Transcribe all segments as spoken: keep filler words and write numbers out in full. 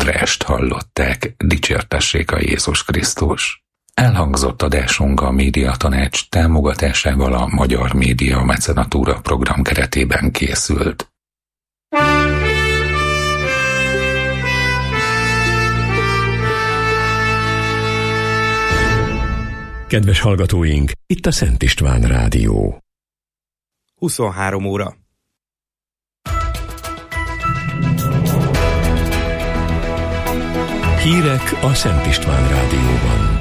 Andrást hallották, dicsértessék a Jézus Krisztus. Elhangzott adásunk a Médiatanács támogatásával a Magyar Média Mecenatúra program keretében készült. Kedves hallgatóink, itt a Szent István Rádió. huszonhárom óra. Hírek a Szent István Rádióban.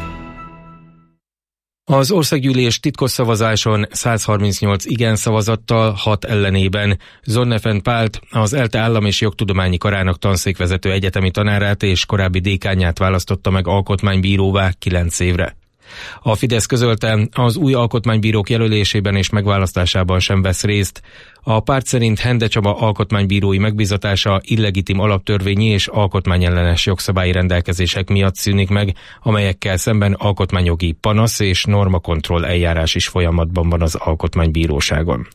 Az országgyűlés titkos szavazáson száz harmincnyolc igen szavazattal, hat ellenében Zonnefen Pált, az ELTE Állam- és Jogtudományi Karának tanszékvezető egyetemi tanárát és korábbi dékánját választotta meg alkotmánybíróvá kilenc évre. A Fidesz közölte, az új alkotmánybírók jelölésében és megválasztásában sem vesz részt. A párt szerint Hende Csaba alkotmánybírói megbízatása illegitim alaptörvényi és alkotmányellenes jogszabályi rendelkezések miatt szűnik meg, amelyekkel szemben alkotmányjogi panasz és normakontroll eljárás is folyamatban van az alkotmánybíróságon.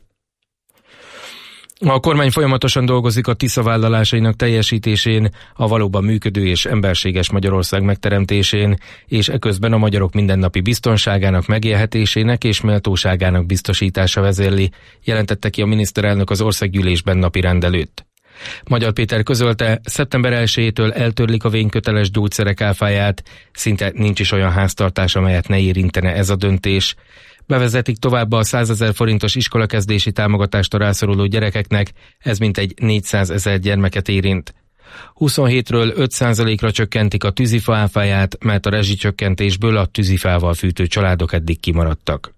A kormány folyamatosan dolgozik a Tisza vállalásainak teljesítésén, a valóban működő és emberséges Magyarország megteremtésén, és eközben a magyarok mindennapi biztonságának megélhetésének és méltóságának biztosítása vezérli, jelentette ki a miniszterelnök az országgyűlésben napirend előtt. Magyar Péter közölte, szeptember elsejétől eltörlik a vényköteles gyógyszerek áfáját, szinte nincs is olyan háztartás, amelyet ne érintene ez a döntés. Bevezetik továbbá a százezer forintos iskolakezdési támogatást a rászoruló gyerekeknek, ez mintegy négyszázezer gyermeket érint. huszonhétről öt százalékra csökkentik a tűzifa áfáját, mert a rezsicsökkentésből a tűzifával fűtő családok eddig kimaradtak.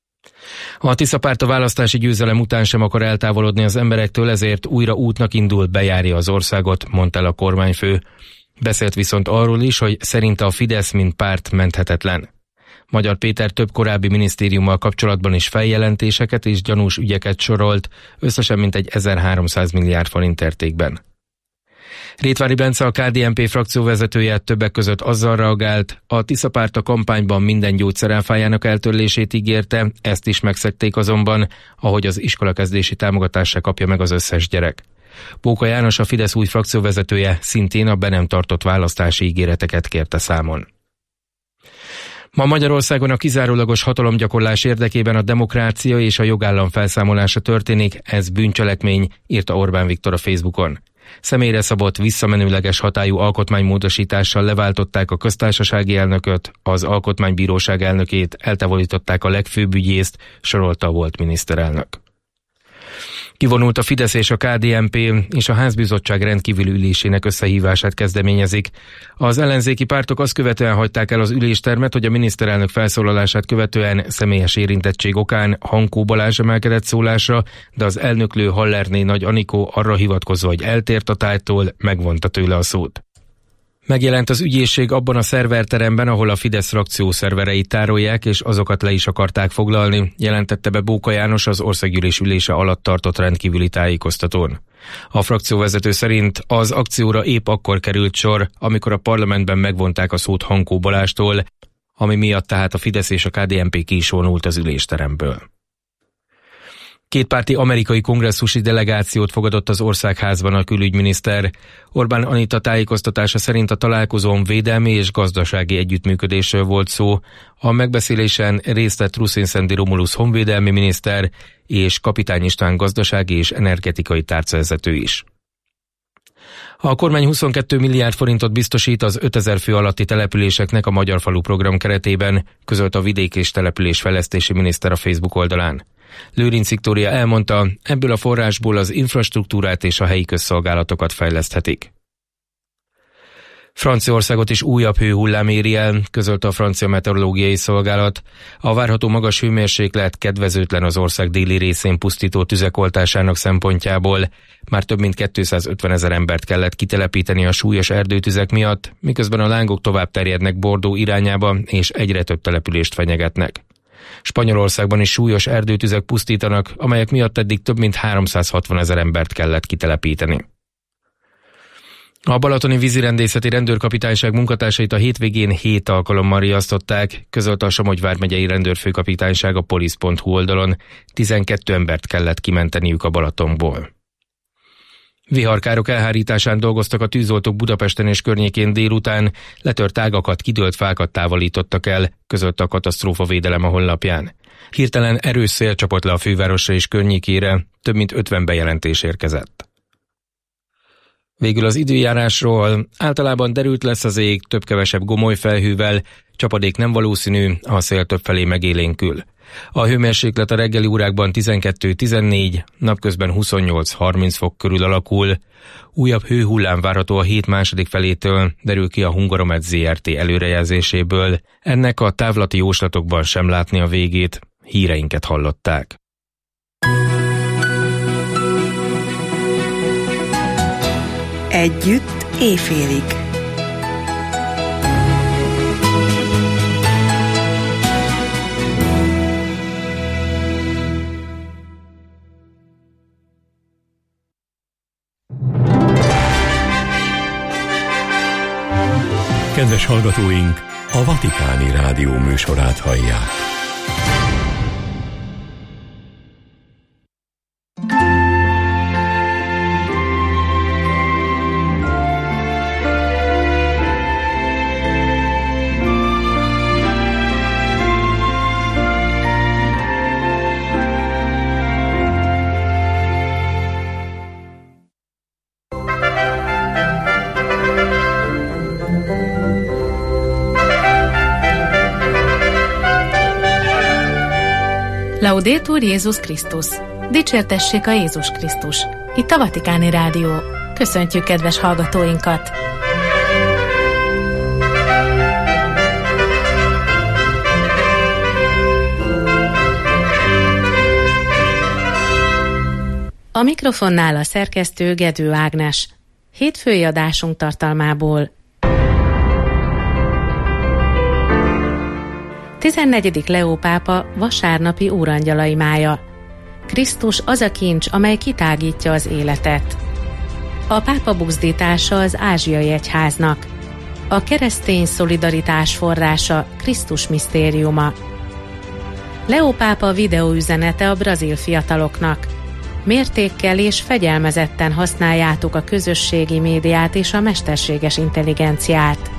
A Tisza párt a választási győzelem után sem akar eltávolodni az emberektől, ezért újra útnak indul, bejárja az országot, mondta el a kormányfő. Beszélt viszont arról is, hogy szerinte a Fidesz mint párt menthetetlen. Magyar Péter több korábbi minisztériummal kapcsolatban is feljelentéseket és gyanús ügyeket sorolt, összesen mintegy ezerháromszáz milliárd forint értékben. Rétvári Bence, a ká dé en pé frakcióvezetője többek között azzal reagált, a Tisza párt a kampányban minden gyógyszeráfájának eltörlését ígérte, ezt is megszegték azonban, ahogy az iskolakezdési támogatást se kapja meg az összes gyerek. Bóka János, a Fidesz új frakcióvezetője szintén a be nem tartott választási ígéreteket kérte számon. Ma Magyarországon a kizárólagos hatalomgyakorlás érdekében a demokrácia és a jogállam felszámolása történik, ez bűncselekmény, írta Orbán Viktor a Facebookon. Személyre szabott, visszamenőleges hatályú alkotmánymódosítással leváltották a köztársasági elnököt, az alkotmánybíróság elnökét, eltávolították a legfőbb ügyészt, sorolta a volt miniszterelnök. Kivonult a Fidesz és a ká dé en pé, és a házbizottság rendkívüli ülésének összehívását kezdeményezik. Az ellenzéki pártok azt követően hagyták el az üléstermet, hogy a miniszterelnök felszólalását követően személyes érintettség okán Hankó Balázs emelkedett szólásra, de az elnöklő Hallerné Nagy Anikó arra hivatkozva, hogy eltért a tárgytól, megvonta tőle a szót. Megjelent az ügyészség abban a szerverteremben, ahol a Fidesz frakció szervereit tárolják, és azokat le is akarták foglalni, jelentette be Bóka János az országgyűlés ülése alatt tartott rendkívüli tájékoztatón. A frakcióvezető szerint az akcióra épp akkor került sor, amikor a parlamentben megvonták a szót Hankó Balástól, ami miatt tehát a Fidesz és a ká dé en pé ki is vonult az ülésteremből. Kétpárti amerikai kongresszusi delegációt fogadott az országházban a külügyminiszter. Orbán Anita tájékoztatása szerint a találkozón védelmi és gazdasági együttműködésről volt szó. A megbeszélésen részt vett Ruszin-Szendi Romulusz honvédelmi miniszter és Kapitány István gazdasági és energetikai tárcavezető is. A kormány huszonkettő milliárd forintot biztosít az ötezer fő alatti településeknek a Magyar Falu program keretében, közölt a vidék és településfejlesztési miniszter a Facebook oldalán. Lőrinc Viktória elmondta, ebből a forrásból az infrastruktúrát és a helyi közszolgálatokat fejleszthetik. Franciaországot is újabb hőhullám éri el, közölte a francia meteorológiai szolgálat. A várható magas hőmérséklet kedvezőtlen az ország déli részén pusztító tüzek oltásának szempontjából. Már több mint kétszázötven ezer embert kellett kitelepíteni a súlyos erdőtüzek miatt, miközben a lángok tovább terjednek Bordeaux irányába, és egyre több települést fenyegetnek. Spanyolországban is súlyos erdőtüzek pusztítanak, amelyek miatt eddig több mint háromszázhatvan ezer embert kellett kitelepíteni. A balatoni vízirendészeti rendőrkapitányság munkatársait a hétvégén hét alkalommal riasztották, közölte a Somogy vármegyei rendőrfőkapitányság a polisz pont hu oldalon. tizenkét embert kellett kimenteniük a Balatonból. Viharkárok elhárításán dolgoztak a tűzoltók Budapesten és környékén délután, letört ágakat, kidőlt fákat távolítottak el, közölte a katasztrófavédelem a honlapján. Hirtelen erős szél csapott le a fővárosra és környékére, több mint ötven bejelentés érkezett. Végül az időjárásról: általában derült lesz az ég, több-kevesebb gomoly felhővel, csapadék nem valószínű, a szél többfelé megélénkül. A hőmérséklet a reggeli órákban tizenkettő-tizennégy, napközben huszonnyolc-harminc fok körül alakul. Újabb hőhullám várható a hét második felétől, derül ki a Hungaromet zé er té előrejelzéséből. Ennek a távlati jóslatokban sem látni a végét. Híreinket hallották. Együtt éjfélig. Kedves hallgatóink, a Vatikáni Rádió műsorát hallják. Laudetur Jézus Krisztus! Dicsértessék a Jézus Krisztus! Itt a Vatikáni Rádió. Köszöntjük kedves hallgatóinkat! A mikrofonnál a szerkesztő Gedő Ágnes. Hétfői adásunk tartalmából: tizennegyedik Leó pápa vasárnapi úrangyalai mája. Krisztus az a kincs, amely kitágítja az életet. A pápa buzdítása az ázsiai egyháznak. A keresztény szolidaritás forrása Krisztus misztériuma. Leó pápa videóüzenete a brazil fiataloknak. Mértékkel és fegyelmezetten használjátok a közösségi médiát és a mesterséges intelligenciát.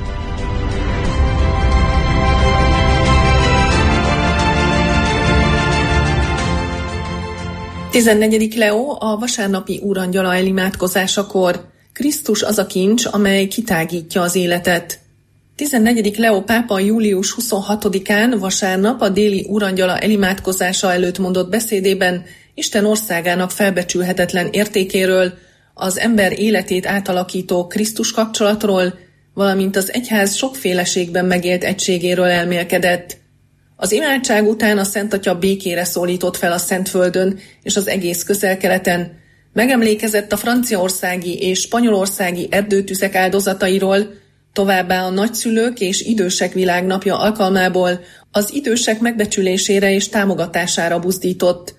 tizennegyedik Leó a vasárnapi úrangyala elimádkozásakor. Krisztus az a kincs, amely kitágítja az életet. tizennegyedik Leó pápa július huszonhatodikán vasárnap a déli úrangyala elimádkozása előtt mondott beszédében Isten országának felbecsülhetetlen értékéről, az ember életét átalakító Krisztus kapcsolatról, valamint az egyház sokféleségben megélt egységéről elmélkedett. Az imádság után a Szent Atya békére szólított fel a Szentföldön és az egész Közel-Keleten, megemlékezett a franciaországi és spanyolországi erdőtüzek áldozatairól, továbbá a nagyszülők és idősek világnapja alkalmából az idősek megbecsülésére és támogatására buzdított.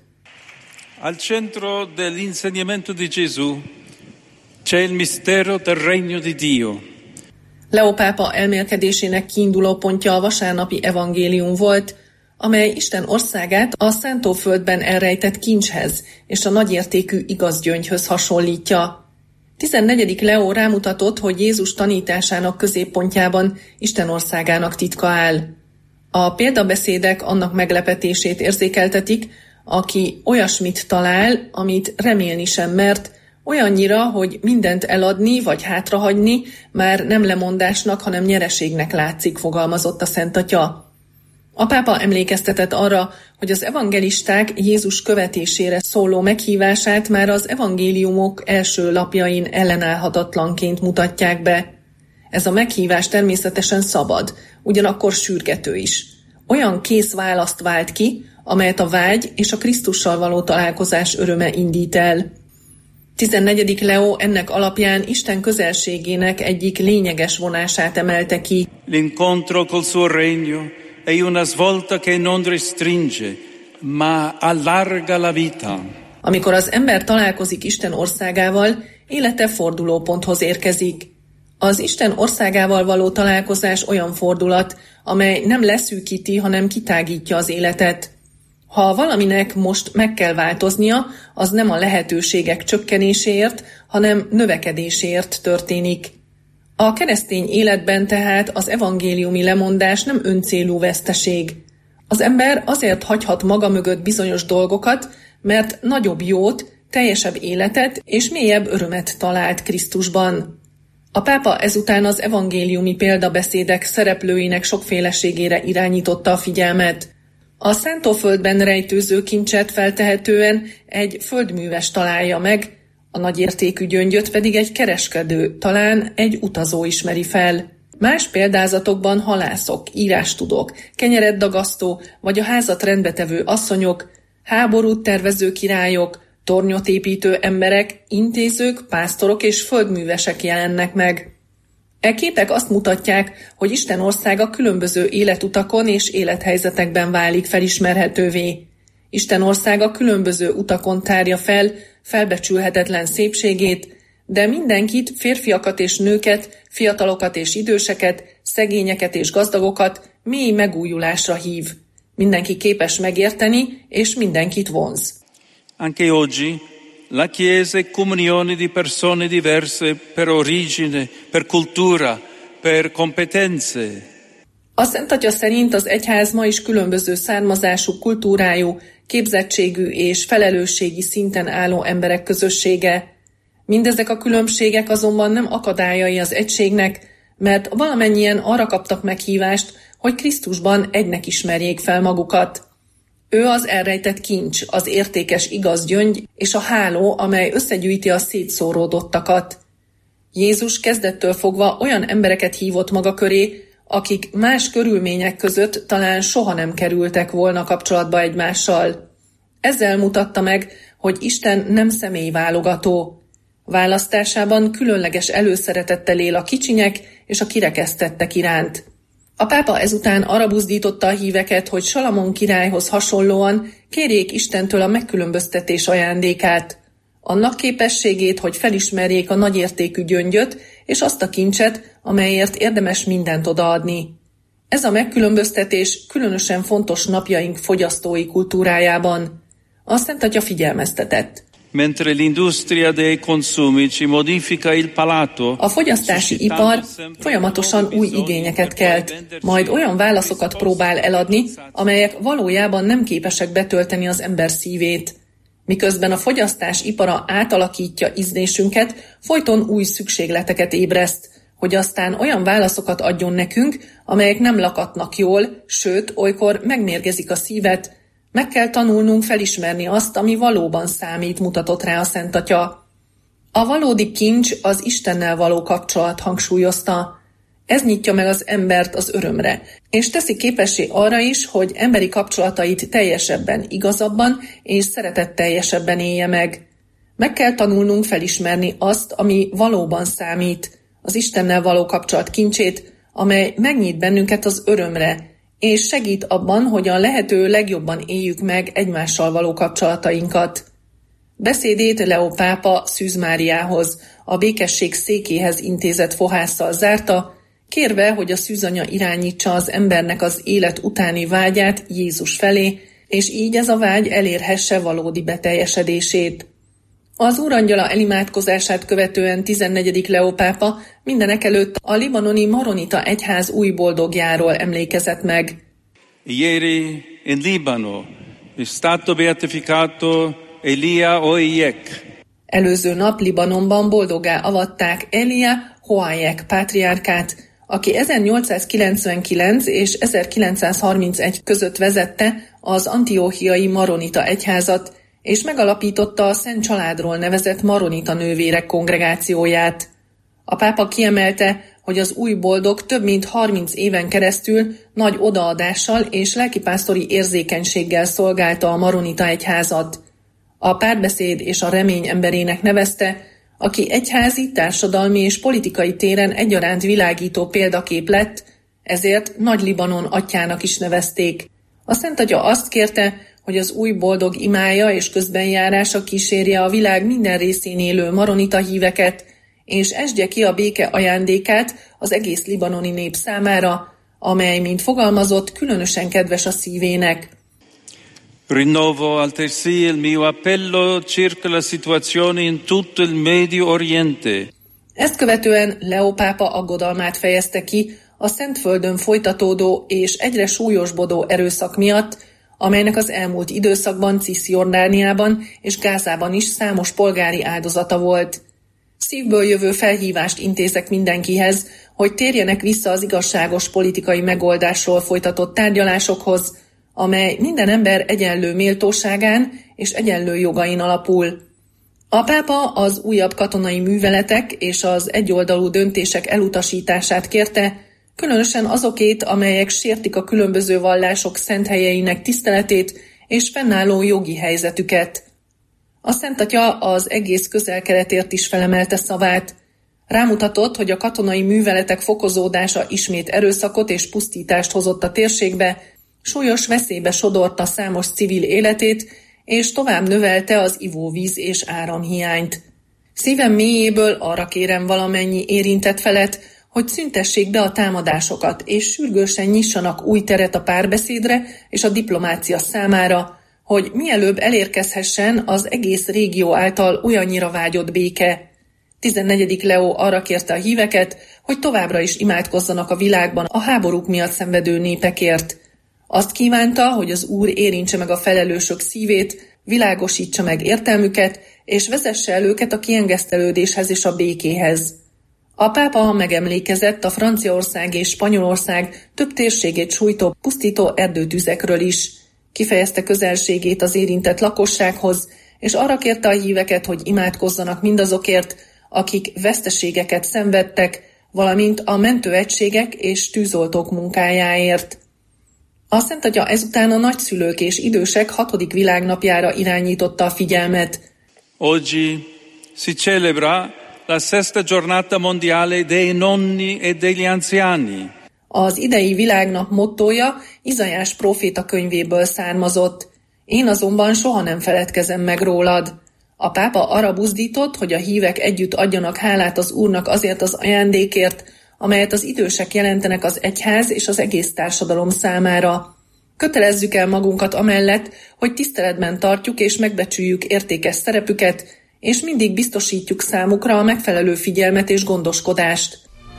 Al centro dell'insegnamento di Gesù c'è il mistero del regno di Dio. Leó pápa elmélkedésének kiinduló pontja a vasárnapi evangélium volt, amely Isten országát a szántóföldben elrejtett kincshez és a nagyértékű igazgyöngyhöz hasonlítja. tizennegyedik Leó rámutatott, hogy Jézus tanításának középpontjában Isten országának titka áll. A példabeszédek annak meglepetését érzékeltetik, aki olyasmit talál, amit remélni sem mert, olyannyira, hogy mindent eladni vagy hátrahagyni már nem lemondásnak, hanem nyereségnek látszik, fogalmazott a Szent Atya. A pápa emlékeztetett arra, hogy az evangelisták Jézus követésére szóló meghívását már az evangéliumok első lapjain ellenállhatatlanként mutatják be. Ez a meghívás természetesen szabad, ugyanakkor sürgető is. Olyan kész választ vált ki, amelyet a vágy és a Krisztussal való találkozás öröme indít el. tizennegyedik Leó ennek alapján Isten közelségének egyik lényeges vonását emelte ki. L'incontro col suo regno è una svolta che non restringe, ma allarga la vita. Amikor az ember találkozik Isten országával, élete fordulóponthoz érkezik. Az Isten országával való találkozás olyan fordulat, amely nem leszűkíti, hanem kitágítja az életet. Ha valaminek most meg kell változnia, az nem a lehetőségek csökkenéséért, hanem növekedéséért történik. A keresztény életben tehát az evangéliumi lemondás nem öncélú veszteség. Az ember azért hagyhat maga mögött bizonyos dolgokat, mert nagyobb jót, teljesebb életet és mélyebb örömet talált Krisztusban. A pápa ezután az evangéliumi példabeszédek szereplőinek sokféleségére irányította a figyelmet. A szántóföldben rejtőző kincset feltehetően egy földműves találja meg, a nagyértékű gyöngyöt pedig egy kereskedő, talán egy utazó ismeri fel. Más példázatokban halászok, írástudók, kenyeret dagasztó vagy a házat rendbetevő asszonyok, háborút tervező királyok, tornyot építő emberek, intézők, pásztorok és földművesek jelennek meg. E képek azt mutatják, hogy Isten országa különböző életutakon és élethelyzetekben válik felismerhetővé. Isten országa különböző utakon tárja fel felbecsülhetetlen szépségét, de mindenkit, férfiakat és nőket, fiatalokat és időseket, szegényeket és gazdagokat mély megújulásra hív. Mindenki képes megérteni, és mindenkit vonz. Anche oggi la Chiesa è comunione di persone diverse per origine, per cultura, per competenze. A Szent Atya szerint az egyház ma is különböző származású, kultúrájú, képzettségű és felelősségi szinten álló emberek közössége. Mindezek a különbségek azonban nem akadályai az egységnek, mert valamennyien arra kaptak meghívást, hogy Krisztusban egynek ismerjék fel magukat. Ő az elrejtett kincs, az értékes igaz gyöngy és a háló, amely összegyűjti a szétszóródottakat. Jézus kezdettől fogva olyan embereket hívott maga köré, akik más körülmények között talán soha nem kerültek volna kapcsolatba egymással. Ezzel mutatta meg, hogy Isten nem személyválogató. Választásában különleges előszeretettel él a kicsinyek és a kirekesztettek iránt. A pápa ezután arra buzdította a híveket, hogy Salamon királyhoz hasonlóan kérjék Istentől a megkülönböztetés ajándékát, annak képességét, hogy felismerjék a nagyértékű gyöngyöt és azt a kincset, amelyért érdemes mindent odaadni. Ez a megkülönböztetés különösen fontos napjaink fogyasztói kultúrájában. A Szent Atya figyelmeztetett. Mentre l'industria dei consumi ci modifica il palato. A fogyasztási ipar folyamatosan új igényeket kelt, majd olyan válaszokat próbál eladni, amelyek valójában nem képesek betölteni az ember szívét. Miközben a fogyasztás ipara átalakítja ízlésünket, folyton új szükségleteket ébreszt, hogy aztán olyan válaszokat adjon nekünk, amelyek nem lakatnak jól, sőt, olykor megmérgezik a szívet. Meg kell tanulnunk felismerni azt, ami valóban számít, mutatott rá a Szent Atya. A valódi kincs az Istennel való kapcsolat, hangsúlyozta. Ez nyitja meg az embert az örömre, és teszi képessé arra is, hogy emberi kapcsolatait teljesebben, igazabban és szeretetteljesebben élje meg. Meg kell tanulnunk felismerni azt, ami valóban számít, az Istennel való kapcsolat kincsét, amely megnyit bennünket az örömre, és segít abban, hogy a lehető legjobban éljük meg egymással való kapcsolatainkat. Beszédét Leó pápa Szűz Máriához, a békesség székéhez intézett fohásszal zárta, kérve, hogy a szűzanya irányítsa az embernek az élet utáni vágyát Jézus felé, és így ez a vágy elérhesse valódi beteljesedését. Az Úrangyala elimádkozását követően tizennegyedik Leó pápa mindenekelőtt a libanoni maronita egyház új boldogjáról emlékezett meg. Ieri in Libano è stato beatificato Elia Hoyek. Előző nap Libanonban boldoggá avatták Elia Hoyek pátriárkát, aki ezernyolcszázkilencvenkilenc és ezerkilencszázharmincegy között vezette az antióchiai maronita egyházat, és megalapította a Szent Családról nevezett maronita nővérek kongregációját. A pápa kiemelte, hogy az új boldog több mint harminc éven keresztül nagy odaadással és lelkipásztori érzékenységgel szolgálta a maronita egyházat. A párbeszéd és a remény emberének nevezte, aki egyházi, társadalmi és politikai téren egyaránt világító példakép lett, ezért Nagy-Libanon atyának is nevezték. A Szent Atya azt kérte, hogy az új boldog imája és közbenjárása kísérje a világ minden részén élő maronita híveket, és esdje ki a béke ajándékát az egész libanoni nép számára, amely, mint fogalmazott, különösen kedves a szívének. Rinnovo altresì il mio appello circa la situazione in tutto il Medio Oriente. Ezt követően Leó pápa aggodalmát fejezte ki a Szentföldön folytatódó és egyre súlyosbodó erőszak miatt, amelynek az elmúlt időszakban Ciszjordániában és Gázában is számos polgári áldozata volt. Szívből jövő felhívást intézek mindenkihez, hogy térjenek vissza az igazságos politikai megoldásról folytatott tárgyalásokhoz, amely minden ember egyenlő méltóságán és egyenlő jogain alapul. A pápa az újabb katonai műveletek és az egyoldalú döntések elutasítását kérte, különösen azokét, amelyek sértik a különböző vallások szent helyeinek tiszteletét és fennálló jogi helyzetüket. A Szent Atya az egész Közel-Keletért is felemelte szavát. Rámutatott, hogy a katonai műveletek fokozódása ismét erőszakot és pusztítást hozott a térségbe, súlyos veszélybe sodorta számos civil életét, és tovább növelte az ivóvíz és áramhiányt. Szívem mélyéből arra kérem valamennyi érintett felet, hogy szüntessék be a támadásokat, és sürgősen nyissanak új teret a párbeszédre és a diplomácia számára, hogy mielőbb elérkezhessen az egész régió által olyannyira vágyott béke. tizennegyedik Leó arra kérte a híveket, hogy továbbra is imádkozzanak a világban a háborúk miatt szenvedő népekért. Azt kívánta, hogy az Úr érintse meg a felelősök szívét, világosítsa meg értelmüket, és vezesse el őket a kiengesztelődéshez és a békéhez. A pápa megemlékezett a Franciaország és Spanyolország több térségét sújtó pusztító erdőtüzekről is. Kifejezte közelségét az érintett lakossághoz, és arra kérte a híveket, hogy imádkozzanak mindazokért, akik veszteségeket szenvedtek, valamint a mentőegységek és tűzoltók munkájáért. A Szent Atya ezután a nagyszülők és idősek hatodik világnapjára irányította a figyelmet. Oggi si celebra la sesta giornata mondiale dei nonni e degli anziani. Az idei világnap mottója Izaiás próféta könyvéből származott. Én azonban soha nem feledkezem meg rólad. A pápa arra buzdított, hogy a hívek együtt adjanak hálát az Úrnak azért az ajándékért, amelyet az idősek jelentenek az egyház és az egész társadalom számára. Kötelezzük el magunkat amellett, hogy tiszteletben tartjuk és megbecsüljük értékes szerepüket, és mindig biztosítjuk számukra a megfelelő figyelmet és gondoskodást.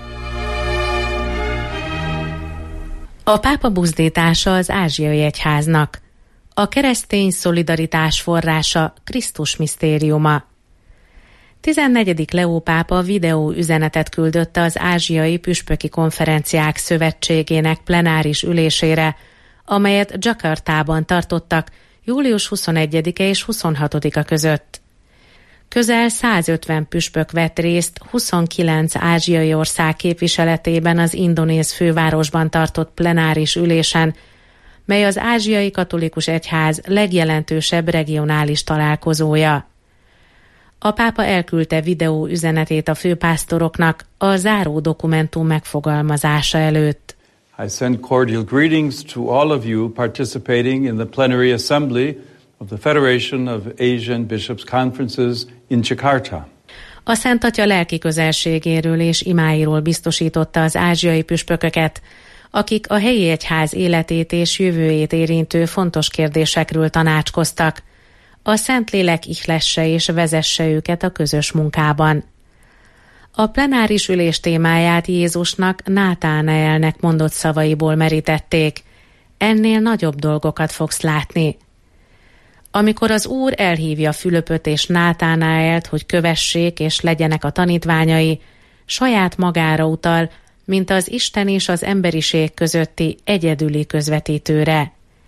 A pápa buzdítása az ázsiai egyháznak. A keresztény szolidaritás forrása Krisztus misztériuma. tizennegyedik Leó pápa videó üzenetet küldött az Ázsiai Püspöki Konferenciák Szövetségének plenáris ülésére, amelyet Jakartában tartottak július huszonegyedike és huszonhatodika között. Közel százötven püspök vett részt huszonkilenc ázsiai ország képviseletében az indonéz fővárosban tartott plenáris ülésen, mely az Ázsiai Katolikus Egyház legjelentősebb regionális találkozója. A pápa elküldte videó üzenetét a főpásztoroknak a záró dokumentum megfogalmazása előtt. I send cordial greetings to all of you participating in the plenary assembly of the Federation of Asian Bishops' Conferences in Jakarta. A Szent Atya lelki közelségéről és imáiról biztosította az ázsiai püspököket, akik a helyi egyház életét és jövőjét érintő fontos kérdésekről tanácskoztak. A Szentlélek ihlesse és vezesse őket a közös munkában. A plenáris ülés témáját Jézusnak Nátánaelnek mondott szavaiból merítették. Ennél nagyobb dolgokat fogsz látni. Amikor az Úr elhívja Fülöpöt és Nátánaelt, hogy kövessék és legyenek a tanítványai, saját magára utal, mint az Isten és az emberiség közötti egyedüli közvetítőre.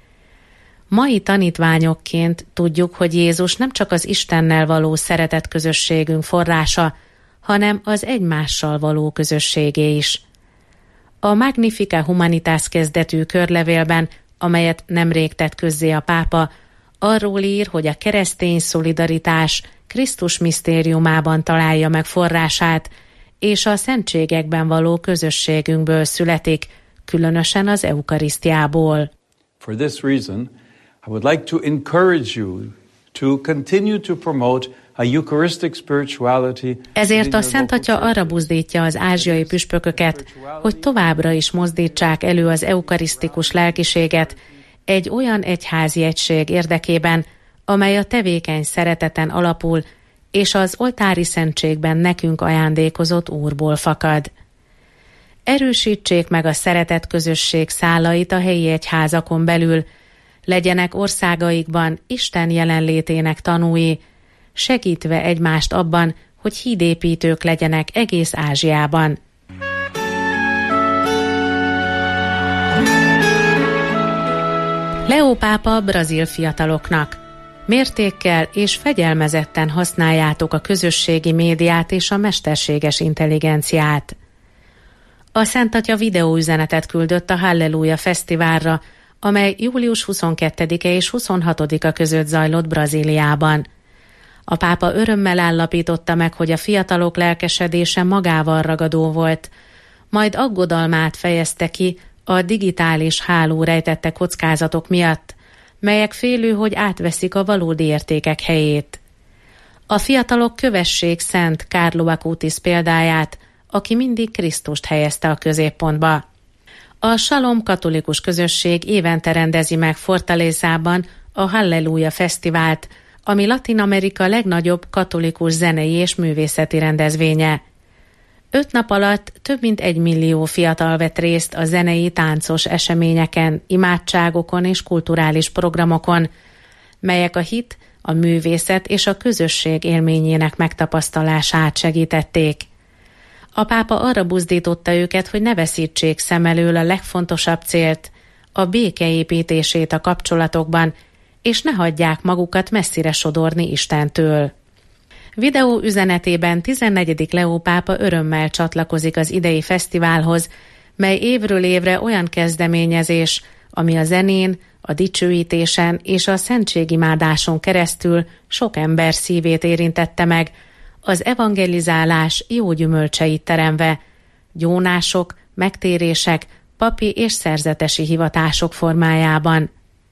Mai tanítványokként tudjuk, hogy Jézus nem csak az Istennel való szeretet közösségünk forrása, hanem az egymással való közösségé is. A Magnificat Humanitas kezdetű körlevélben, amelyet nemrég tett közzé a pápa, arról ír, hogy a keresztény szolidaritás Krisztus misztériumában találja meg forrását, és a szentségekben való közösségünkből születik, különösen az eukarisztiából. For this reason, I would like to encourage you to continue to promote a Eucharistic spirituality. Ezért a Szent Atya arra buzdítja az ázsiai püspököket, hogy továbbra is mozdítsák elő az eukarisztikus lelkiséget, egy olyan egyházi egység érdekében, amely a tevékeny szereteten alapul, és az oltári szentségben nekünk ajándékozott Úrból fakad. Erősítsék meg a szeretet közösség szálait a helyi egyházakon belül, legyenek országaikban Isten jelenlétének tanúi, segítve egymást abban, hogy hídépítők legyenek egész Ázsiában. Leó pápa brazil fiataloknak: mértékkel és fegyelmezetten használjátok a közösségi médiát és a mesterséges intelligenciát. A Szent Atya videóüzenetet küldött a Halleluja Fesztiválra, amely július huszonkettedike és huszonhatodika között zajlott Brazíliában. A pápa örömmel állapította meg, hogy a fiatalok lelkesedése magával ragadó volt, majd aggodalmát fejezte ki a digitális háló rejtette kockázatok miatt, melyek félő, hogy átveszik a valódi értékek helyét. A fiatalok kövessék Szent Carlo Acutis példáját, aki mindig Krisztust helyezte a középpontba. A Shalom katolikus közösség évente rendezi meg Fortalezában a Halleluja Fesztivált, ami Latin-Amerika legnagyobb katolikus zenei és művészeti rendezvénye. Öt nap alatt több mint egy millió fiatal vett részt a zenei táncos eseményeken, imádságokon és kulturális programokon, melyek a hit, a művészet és a közösség élményének megtapasztalását segítették. A pápa arra buzdította őket, hogy ne veszítsék szem elől a legfontosabb célt, a béke építését a kapcsolatokban, és ne hagyják magukat messzire sodorni Istentől. Videó üzenetében tizennegyedik Leó pápa örömmel csatlakozik az idei fesztiválhoz, mely évről évre olyan kezdeményezés, ami a zenén, a dicsőítésen és a szentségimádáson keresztül sok ember szívét érintette meg, az evangelizálás jó gyümölcseit teremve, gyónások, megtérések, papi és szerzetesi hivatások formájában.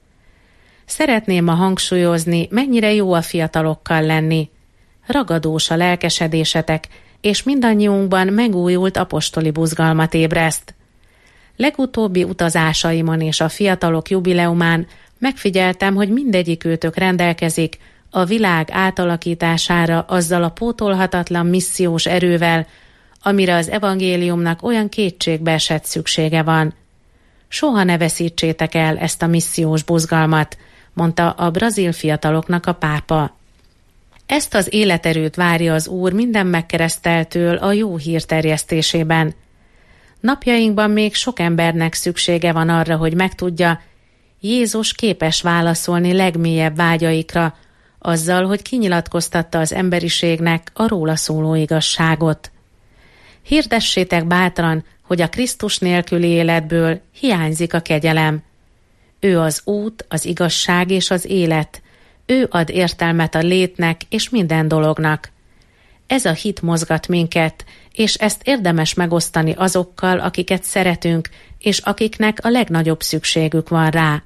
Szeretném ma hangsúlyozni, mennyire jó a fiatalokkal lenni. Ragadós a lelkesedésetek, és mindannyiunkban megújult apostoli buzgalmat ébreszt. Legutóbbi utazásaimon és a fiatalok jubileumán megfigyeltem, hogy mindegyik őtök rendelkezik a világ átalakítására azzal a pótolhatatlan missziós erővel, amire az evangéliumnak olyan kétségbeesett szüksége van. Soha ne veszítsétek el ezt a missziós buzgalmat, mondta a brazil fiataloknak a pápa. Ezt az életerőt várja az Úr minden megkereszteltől a jó hír terjesztésében. Napjainkban még sok embernek szüksége van arra, hogy megtudja, Jézus képes válaszolni legmélyebb vágyaikra, azzal, hogy kinyilatkoztatta az emberiségnek a róla szóló igazságot. Hirdessétek bátran, hogy a Krisztus nélküli életből hiányzik a kegyelem. Ő az út, az igazság és az élet. Ő ad értelmet a létnek és minden dolognak. Ez a hit mozgat minket, és ezt érdemes megosztani azokkal, akiket szeretünk, és akiknek a legnagyobb szükségük van rá.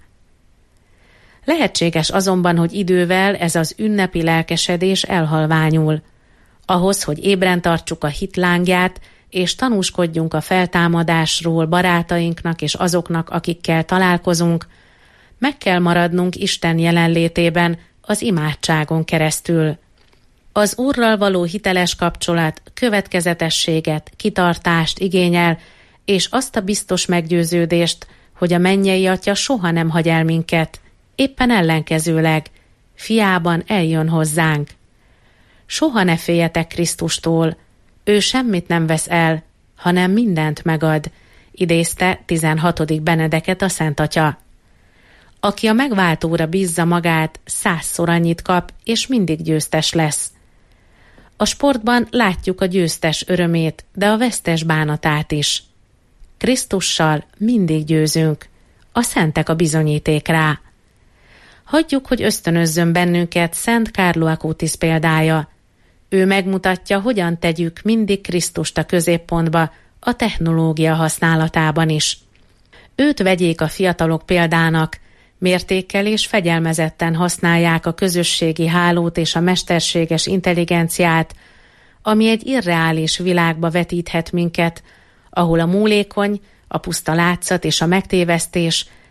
Lehetséges azonban, hogy idővel ez az ünnepi lelkesedés elhalványul. Ahhoz, hogy ébren tartsuk a hit lángját, és tanúskodjunk a feltámadásról barátainknak és azoknak, akikkel találkozunk, meg kell maradnunk Isten jelenlétében az imádságon keresztül. Az Úrral való hiteles kapcsolat következetességet, kitartást igényel, és azt a biztos meggyőződést, hogy a mennyei Atya soha nem hagy el minket, éppen ellenkezőleg, fiában eljön hozzánk. Soha ne féljetek Krisztustól, ő semmit nem vesz el, hanem mindent megad, idézte tizenhatodik Benedeket a Szent Atya. Aki a megváltóra bízza magát, százszor annyit kap, és mindig győztes lesz. A sportban látjuk a győztes örömét, de a vesztes bánatát is. Krisztussal mindig győzünk, a szentek a bizonyíték rá. Hagyjuk, hogy ösztönözzön bennünket Szent Carlo Acutis példája. Ő megmutatja, hogyan tegyük mindig Krisztust a középpontba, a technológia használatában is. Őt vegyék a fiatalok példának, mértékkel és fegyelmezetten használják a közösségi hálót és a mesterséges intelligenciát, ami egy irreális világba vetíthet minket, ahol a múlékony, a puszta látszat és a megtévesztés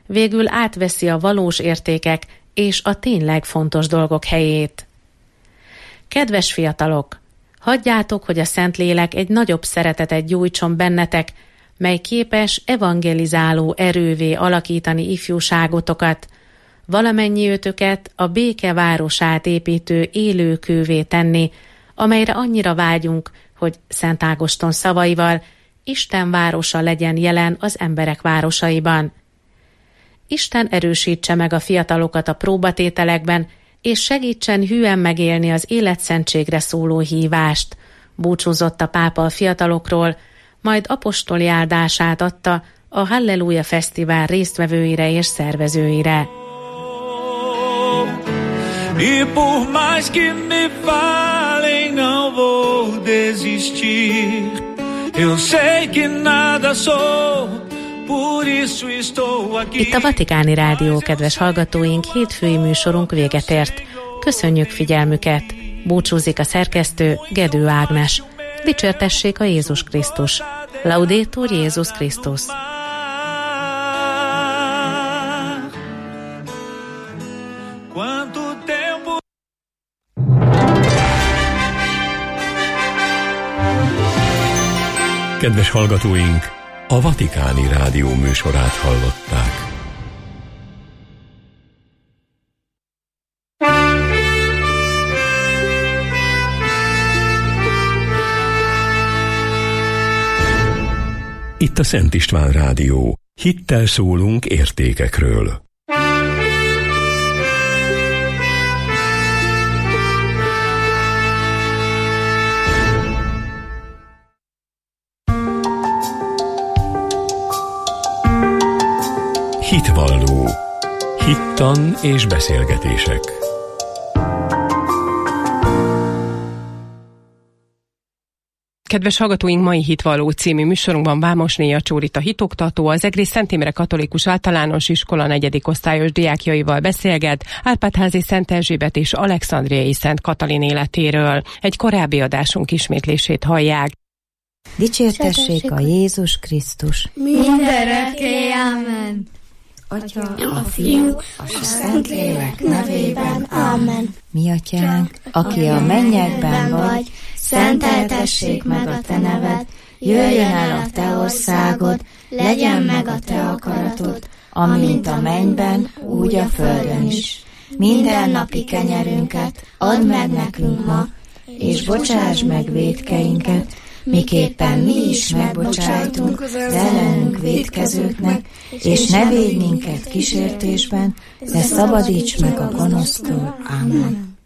végül átveszi a valós értékek és a tényleg fontos dolgok helyét. Kedves fiatalok, hagyjátok, hogy a Szentlélek egy nagyobb szeretetet gyújtson bennetek, mely képes evangelizáló erővé alakítani ifjúságotokat, valamennyi őtöket a béke városát építő élőkővé tenni, amelyre annyira vágyunk, hogy Szent Ágoston szavaival Isten városa legyen jelen az emberek városaiban. Isten erősítse meg a fiatalokat a próbatételekben, és segítsen hűen megélni az életszentségre szóló hívást. Búcsúzott a pápa a fiatalokról, majd apostoli áldását adta a Halleluja Fesztivál résztvevőire és szervezőire. E por mais que me falem, não vou desistir. Eu sei que nada sou, por isso estou aqui. Itt a Vatikáni Rádió, kedves hallgatóink, hétfői műsorunk véget ért. Köszönjük figyelmüket! Búcsúzik a szerkesztő, Gedő Ágnes. Dicsértessék a Jézus Krisztus! Laudetur Jézus Krisztus! Kedves hallgatóink, a Vatikáni Rádió műsorát hallották. Itt a Szent István Rádió. Hittel szólunk értékekről. Hitvalló. Hittan és beszélgetések. Kedves hallgatóink, mai Hitvalló című műsorunkban Vámos Néja Csórita hitoktató, az Egrész Szent Imre Katolikus Általános Iskola negyedik osztályos diákjaival beszélget Árpád-házi Szent Erzsébet és Alexandriai Szent Katalin életéről. Egy korábbi adásunk ismétlését hallják. Dicsértessék a Jézus Krisztus! Mindörökké, amen! Atya, a Fiú, a Szentlélek nevében, amen. Mi atyánk, aki a mennyekben vagy, szenteltessék meg a te neved, jöjjön el a te országod, legyen meg a te akaratod, amint a mennyben, úgy a földön is. Minden napi kenyerünket add meg nekünk ma, és bocsáss meg vétkeinket, miképpen mi is megbocsájtunk az ellenünk vétkezőknek, és ne védj minket kísértésben, de szabadíts meg a gonosztól. Amen.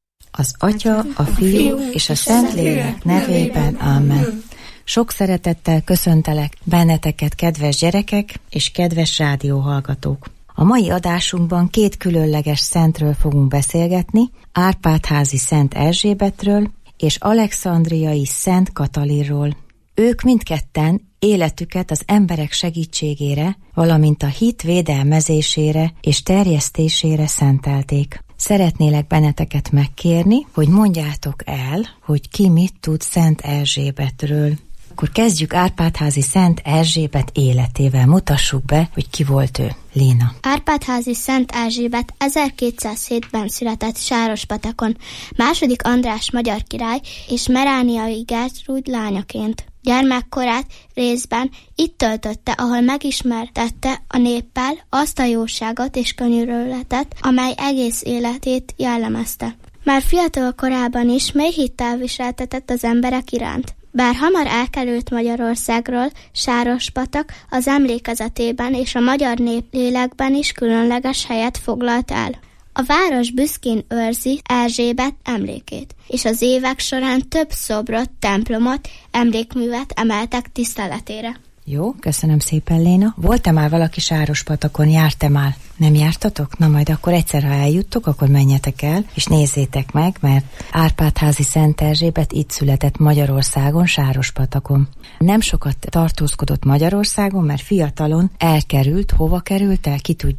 Az Atya, a Fiú és a Szentlélek nevében. Amen. Sok szeretettel köszöntelek benneteket, kedves gyerekek és kedves rádióhallgatók. A mai adásunkban két különleges szentről fogunk beszélgetni, Árpád-házi Szent Erzsébetről és Alexandriai Szent Katalinról. Ők mindketten életüket az emberek segítségére, valamint a hit védelmezésére és terjesztésére szentelték. Szeretnélek benneteket megkérni, hogy mondjátok el, hogy ki mit tud Szent Erzsébetről. Akkor kezdjük Árpád-házi Szent Erzsébet életével. Mutassuk be, hogy ki volt ő. Léna. Árpád-házi Szent Erzsébet ezerkétszázhétben született Sárospatakon, második András magyar király és Merániai Gertrúd lányaként. Gyermekkorát részben itt töltötte, ahol megismertette a néppel azt a jóságot és könyörületet, amely egész életét jellemezte. Már fiatal korában is mély hittel viseltetett az emberek iránt. Bár hamar elkerült Magyarországról, Sárospatak az emlékezetében és a magyar néplélekben is különleges helyet foglalt el. A város büszkén őrzi Erzsébet emlékét, és az évek során több szobrot, templomot, emlékművet emeltek tiszteletére. Jó, köszönöm szépen, Léna. Volt-e már valaki Sárospatakon? Járt-e már? Nem jártatok? Na majd akkor egyszer, ha eljuttok, akkor menjetek el, és nézzétek meg, mert Árpád-házi Szent Erzsébet itt született Magyarországon, Sárospatakon. Nem sokat tartózkodott Magyarországon, mert fiatalon elkerült. Hova került el? Ki tudja?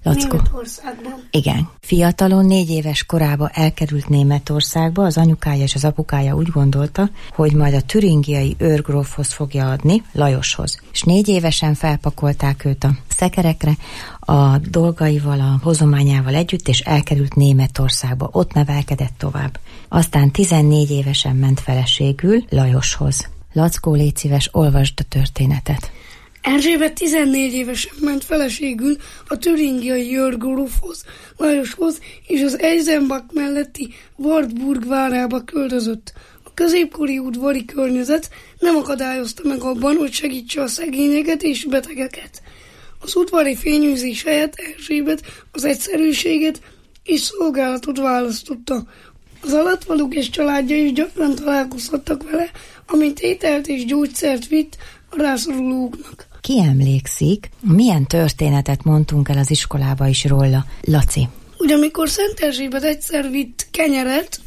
Lackó. Németországban. Igen. Fiatalon, négy éves korában elkerült Németországba, az anyukája és az apukája úgy gondolta, hogy majd a türingiai őrgrófhoz fogja adni, Lajoshoz. És négy évesen felpakolták őt a szekerekre, a dolgaival, a hozományával együtt, és elkerült Németországba. Ott nevelkedett tovább. Aztán tizennégy évesen ment feleségül Lajoshoz. Lackó, légy szíves, olvasd a történetet. Erzsébet tizennégy évesen ment feleségül a türingiai őrgrófhoz, Lajoshoz, és az Eisenbach melletti Wartburg várába költözött. A középkori udvari környezet nem akadályozta meg abban, hogy segítse a szegényeket és betegeket. Az udvari fényűzés helyett Erzsébet az egyszerűséget és szolgálatot választotta. Az alattvalók és családja is gyakran találkozhattak vele, amint ételt és gyógyszert vitt a rászorulóknak. Ki emlékszik, milyen történetet mondtunk el az iskolába is róla, Laci? Ugye amikor Szent Erzsébet egyszer vitt kenyeret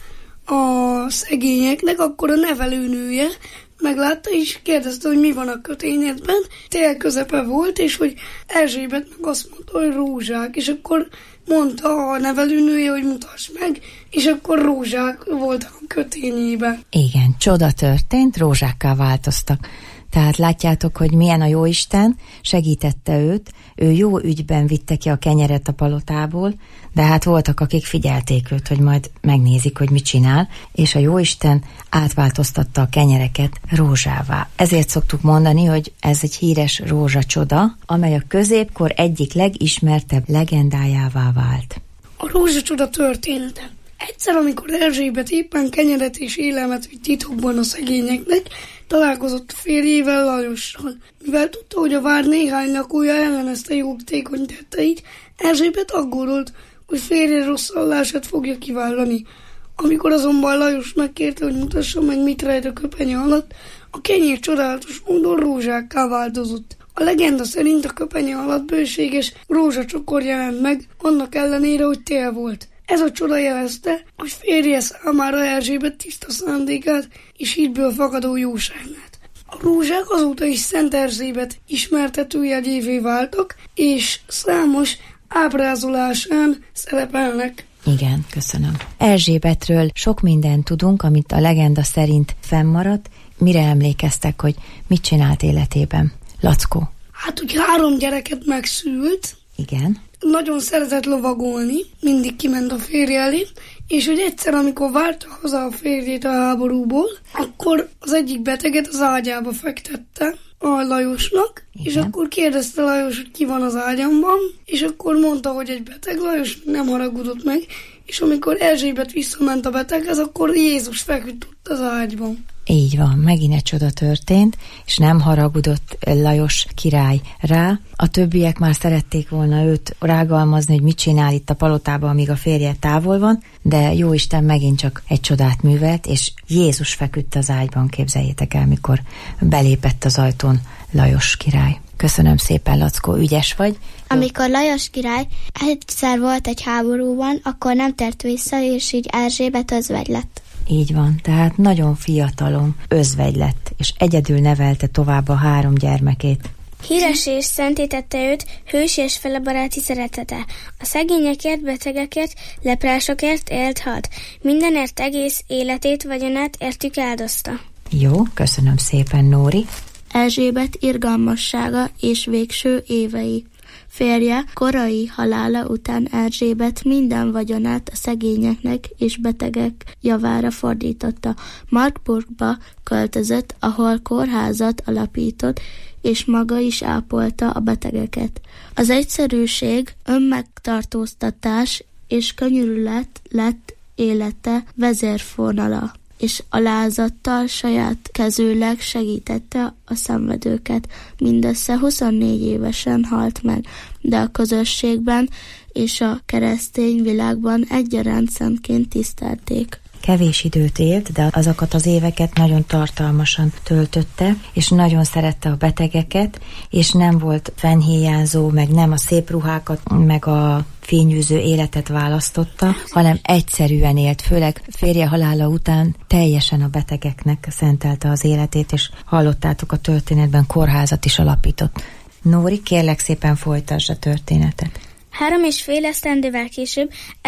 a szegényeknek, akkor a nevelőnője meglátta és kérdezte, hogy mi van a kötényedben. Tél közepe volt, és hogy Erzsébet meg azt mondta, hogy rózsák, és akkor mondta a nevelőnője, hogy mutass meg, és akkor rózsák voltak a kötényében. Igen, csoda történt, rózsákká változtak. Tehát látjátok, hogy milyen a Jóisten, segítette őt, ő jó ügyben vitte ki a kenyeret a palotából, de hát voltak, akik figyelték őt, hogy majd megnézik, hogy mit csinál, és a Jóisten átváltoztatta a kenyereket rózsává. Ezért szoktuk mondani, hogy ez egy híres rózsacsoda, amely a középkor egyik legismertebb legendájává vált. A rózsacsoda története. Egyszer, amikor Erzsébet éppen kenyeret és élelmet vitt titokban a szegényeknek, találkozott a férjével, Lajossal. Mivel tudta, hogy a vár néhány lakója ellenezte jótékony tetteit, Erzsébet aggódott, hogy férje rossz hallását fogja kivállalni. Amikor azonban Lajos megkérte, hogy mutassa meg, mit rejt a köpenye alatt, a kenyér csodálatos módon rózsákká változott. A legenda szerint a köpenye alatt bőséges rózsacsokor jelent meg, annak ellenére, hogy tél volt. Ez a csoda jelezte, hogy férje számára Erzsébet tiszta szándékát és hídből fakadó jóságát. A rózsák azóta is Szent Erzsébet ismertetőjegyévé váltak, és számos ábrázolásán szerepelnek. Igen, köszönöm. Erzsébetről sok mindent tudunk, amit a legenda szerint fennmaradt. Mire emlékeztek, hogy mit csinált életében? Lackó. Hát, hogy három gyereket megszült. Igen. Nagyon szeretett lovagolni, mindig kiment a férje elé, és hogy egyszer, amikor várta haza a férjét a háborúból, akkor az egyik beteget az ágyába fektette a Lajosnak, igen. És akkor kérdezte Lajos, hogy ki van az ágyamban, és akkor mondta, hogy egy beteg. Lajos nem haragudott meg, és amikor Erzsébet visszament a beteghez, akkor Jézus feküdt ott az ágyban. Így van, megint egy csoda történt, és nem haragudott Lajos király rá. A többiek már szerették volna őt rágalmazni, hogy mit csinál itt a palotában, amíg a férje távol van, de Jóisten megint csak egy csodát művelt, és Jézus feküdt az ágyban, képzeljétek el, mikor belépett az ajtón Lajos király. Köszönöm szépen, Lackó, ügyes vagy. Amikor Lajos király egyszer volt egy háborúban, akkor nem tért vissza, és így Erzsébet özvegy lett. Így van, tehát nagyon fiatalon özvegy lett, és egyedül nevelte tovább a három gyermekét. Híres és szentítette őt hős és felebaráti szeretete. A szegényekért, betegekért, leprásokért élt halt. Mindenért egész életét, vagyonát értük áldozta. Jó, köszönöm szépen, Nóri. Erzsébet irgalmassága és végső évei. Férje korai halála után Erzsébet minden vagyonát a szegényeknek és betegek javára fordította. Marburgba költözött, ahol kórházat alapított, és maga is ápolta a betegeket. Az egyszerűség, önmegtartóztatás és könyörület lett élete vezérfonala, és alázattal saját kezűleg segítette a szenvedőket. Mindössze huszonnégy évesen halt meg, de a közösségben és a keresztény világban egyaránt szentként tisztelték. Kevés időt élt, de azokat az éveket nagyon tartalmasan töltötte, és nagyon szerette a betegeket, és nem volt fennhéjázó, meg nem a szép ruhákat, meg a fényűző életet választotta, hanem egyszerűen élt, főleg férje halála után teljesen a betegeknek szentelte az életét, és hallottátok a történetben, kórházat is alapított. Nóri, kérlek szépen folytasd a történetet. Három és fél esztendővel később,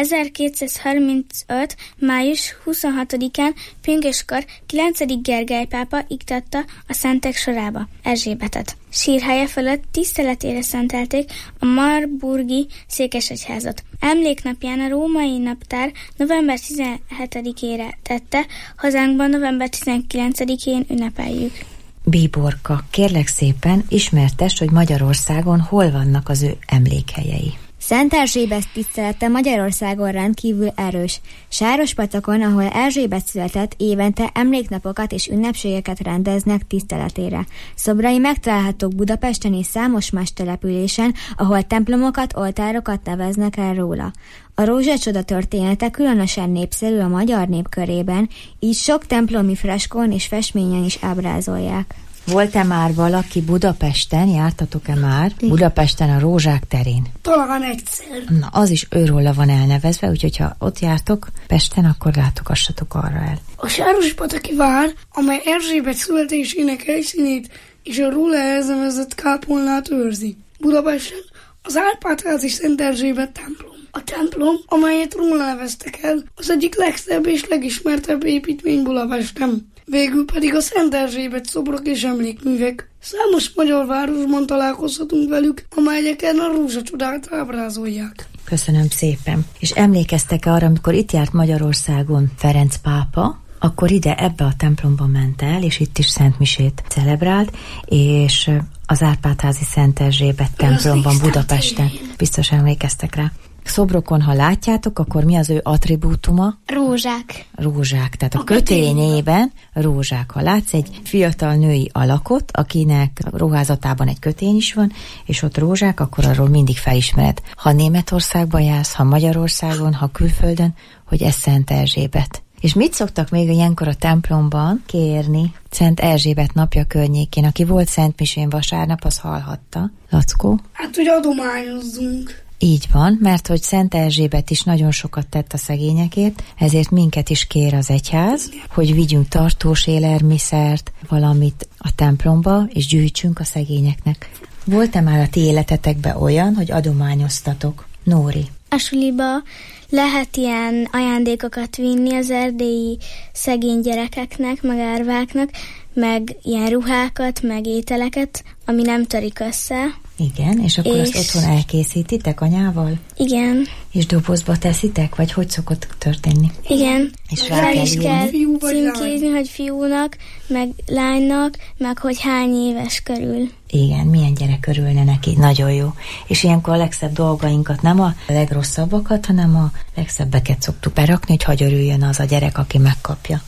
ezerkétszázharmincöt. május huszonhatodikán pünköskor kilencedik Gergely pápa iktatta a szentek sorába Erzsébetet. Sírhelye fölött tiszteletére szentelték a marburgi székesegyházat. Emléknapján a római naptár november tizenhetedikére tette, hazánkban november tizenkilencedikén ünnepeljük. Bíborka, kérlek szépen ismertesd, hogy Magyarországon hol vannak az ő emlékhelyei. Szent Erzsébet tisztelete Magyarországon rendkívül erős. Sárospatakon, ahol Erzsébet született, évente emléknapokat és ünnepségeket rendeznek tiszteletére. Szobrai megtalálhatók Budapesten és számos más településen, ahol templomokat, oltárokat neveznek el róla. A rózsacsoda története különösen népszerű a magyar nép körében, így sok templomi freskón és festményen is ábrázolják. Volt-e már valaki Budapesten, jártatok-e már? Budapesten a Rózsák terén. Talán egyszer. Na, az is őróla van elnevezve, úgyhogy ha ott jártok Pesten, akkor látogassatok arra el. A Sárospataki vár, amely Erzsébet születésének helyszínét és a róla elnevezett kápolnát őrzi. Budapesten az Árpád-házi Szent Erzsébet templom. A templom, amelyet róla neveztek el, az egyik legszebb és legismertebb építmény Budapesten. Végül pedig a Szent Erzsébet szobrok és emlékművek. Számos magyar városban találkozhatunk velük, amelyeken a rózsacsodát ábrázolják. Köszönöm szépen. És emlékeztek arra, amikor itt járt Magyarországon Ferenc pápa, akkor ide ebbe a templomba ment el, és itt is szentmisét celebrált, és az Árpád-házi Szent Erzsébet templomban Budapesten. Biztos emlékeztek rá. Szobrokon, ha látjátok, akkor mi az ő attribútuma? Rózsák. Rózsák, tehát a, a kötényében rózsák. Ha látsz egy fiatal női alakot, akinek ruházatában egy kötény is van, és ott rózsák, akkor arról mindig felismered. Ha Németországban jársz, ha Magyarországon, ha külföldön, hogy ez Szent Erzsébet. És mit szoktak még ilyenkor a templomban kérni Szent Erzsébet napja környékén? Aki volt szentmisén vasárnap, az hallhatta. Lackó? Hát, hogy adományozzunk. Így van, mert hogy Szent Erzsébet is nagyon sokat tett a szegényekért, ezért minket is kér az egyház, hogy vigyünk tartós élelmiszert, valamit a templomba, és gyűjtsünk a szegényeknek. Volt-e már a ti életetekben olyan, hogy adományoztatok? Nóri? A suliba lehet ilyen ajándékokat vinni az erdélyi szegény gyerekeknek, meg árváknak, meg ilyen ruhákat, meg ételeket, ami nem törik össze. Igen, és akkor és... azt otthon elkészítitek anyával? Igen. És dobozba teszitek, vagy hogy szokott történni? Igen. És rá kell kell címkézni, hogy fiúnak, meg lánynak, meg hogy hány éves körül. Igen, milyen gyerek örülne neki, nagyon jó. És ilyenkor a legszebb dolgainkat, nem a legrosszabbakat, hanem a legszebbeket szoktuk berakni, hogy hagy örüljön az a gyerek, aki megkapja.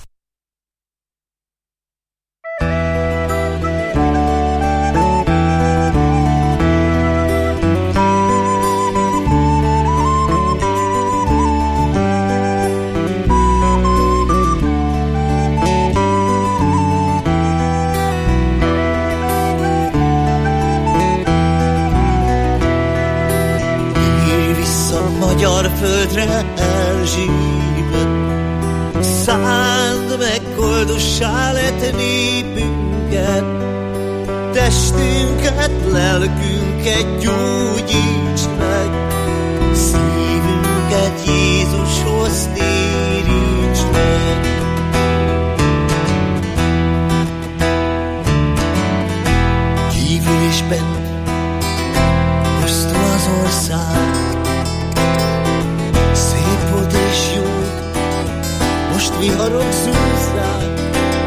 Magyar földre Erzsébet, szánd meg koldussá lett népünket, testünket, lelkünket gyógyíts meg, szívünket Jézushoz téríts meg. Kívül is bent, pusztul az ország, és jó, most viharok szűzrák,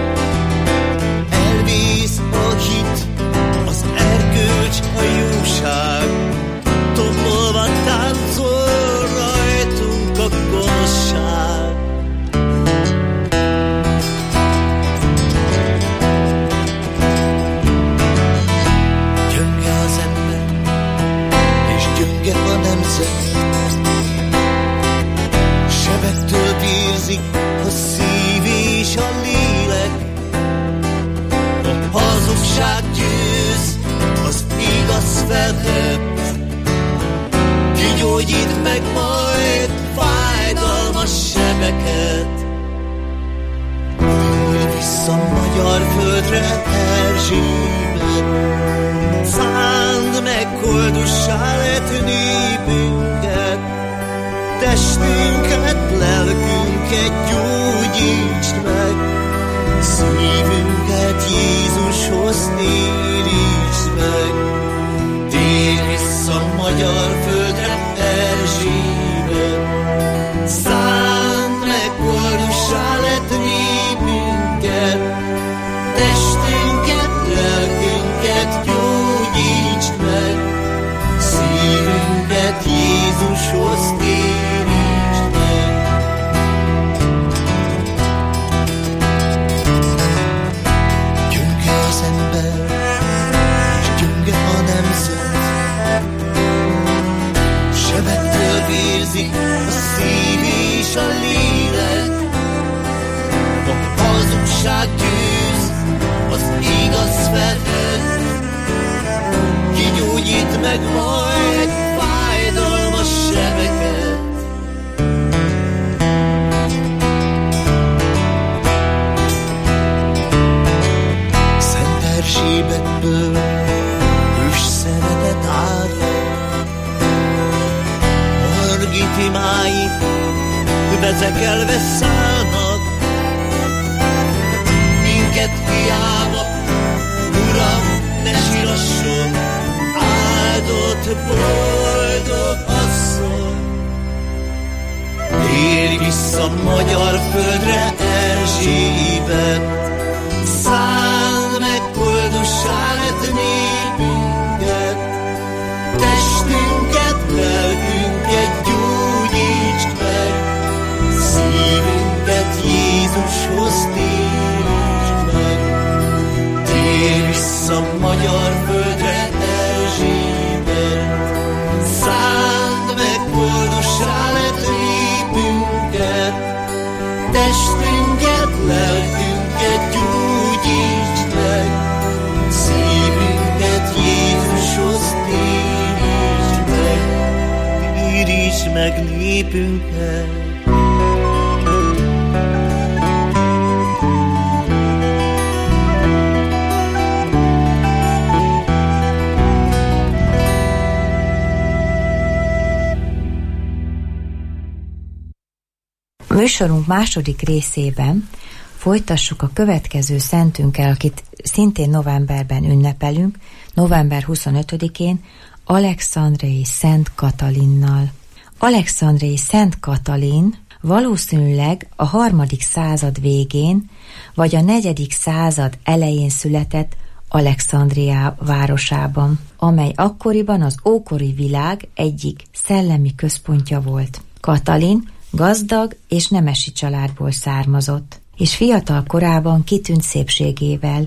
elvész a hit, az erkölcs, a jóság, tombolva táncol rajtunk a gonoszság. Gyönge az ember, és gyönge a nemzet, sebektől vérzik a szív és a lélek. A hazugság győz, az igaz felhet, kigyógyít meg majd fájdalmas sebeket. Ülj vissza magyar földre Erzsébet, szánd meg koldussá lett népünk, testünket, lelkünket gyógyítsd meg, szívünket Jézushoz térítsd meg. Térj vissza magyar földre, Erzsébet, szánd meg boldoggá lett népünket, testünket, lelkünket gyógyítsd meg, szívünket Jézushoz térítsd meg. Gyönge az ember, és gyönge a nemzet, sebektől vérzik a szív és a lélek. A hazugság győz, az igaz feled, kigyógyít meg majd fájdalmas sebeket. Szent Erzsébetből hős szeretet árad, Margit imái vezekelve szállnak, minket hiába, Uram, ne sirasson, áldott boldog asszony. Térj vissza magyar földre, Erzsébet, száll meg boldoggá lett népünket, testünket, lelkünket gyógyítsd meg, szívünket Jézushoz térítsd meg. Térj vissza magyar földre, Erzsébet, szánd meg boldoggá lett népünket, testünket, lelkünket gyógyítsd meg, szívünket Jézushoz térítsd meg, térítsd meg népünket. Műsorunk második részében folytassuk a következő szentünkkel, akit szintén novemberben ünnepelünk, november huszonötödikén, Alexandriai Szent Katalinnal. Alexandriai Szent Katalin valószínűleg a harmadik század végén, vagy a negyedik század elején született Alexandria városában, amely akkoriban az ókori világ egyik szellemi központja volt. Katalin gazdag és nemesi családból származott, és fiatal korában kitűnt szépségével,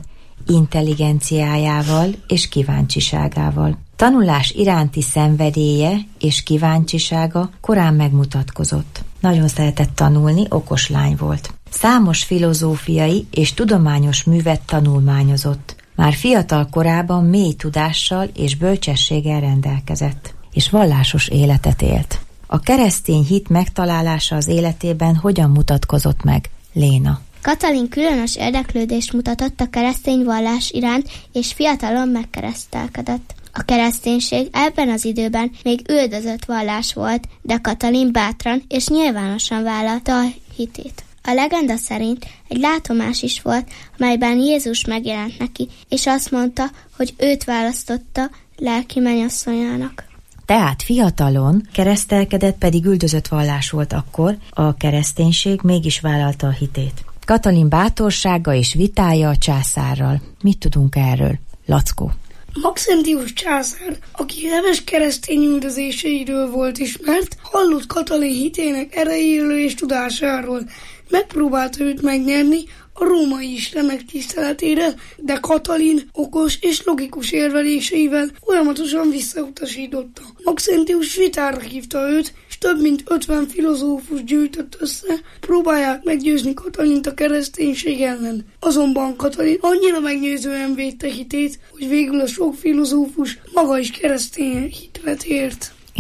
intelligenciájával és kíváncsiságával. Tanulás iránti szenvedélye és kíváncsisága korán megmutatkozott. Nagyon szeretett tanulni, okos lány volt. Számos filozófiai és tudományos művet tanulmányozott. Már fiatal korában mély tudással és bölcsességgel rendelkezett, és vallásos életet élt. A keresztény hit megtalálása az életében hogyan mutatkozott meg, Léna? Katalin különös érdeklődést mutatott a keresztény vallás iránt, és fiatalon megkeresztelkedett. A kereszténység ebben az időben még üldözött vallás volt, de Katalin bátran és nyilvánosan vállalta a hitét. A legenda szerint egy látomás is volt, amelyben Jézus megjelent neki, és azt mondta, hogy őt választotta lelki mennyasszonyának. Tehát fiatalon keresztelkedett, pedig üldözött vallás volt akkor, a kereszténység mégis vállalta a hitét. Katalin bátorsága és vitája a császárral. Mit tudunk erről? Lackó. Maxentius császár, aki heves keresztény üldözéseiről volt ismert, hallott Katalin hitének erejéről és tudásáról. Megpróbálta őt megnyerni a római istenek tiszteletére, de Katalin okos és logikus érveléseivel folyamatosan visszautasította. Maxentius vitára hívta őt, és több mint ötven filozófus gyűjtött össze, próbálják meggyőzni Katalint a kereszténység ellen. Azonban Katalin annyira meggyőzően védte hitét, hogy végül a sok filozófus maga is keresztény hitet ért. Igen.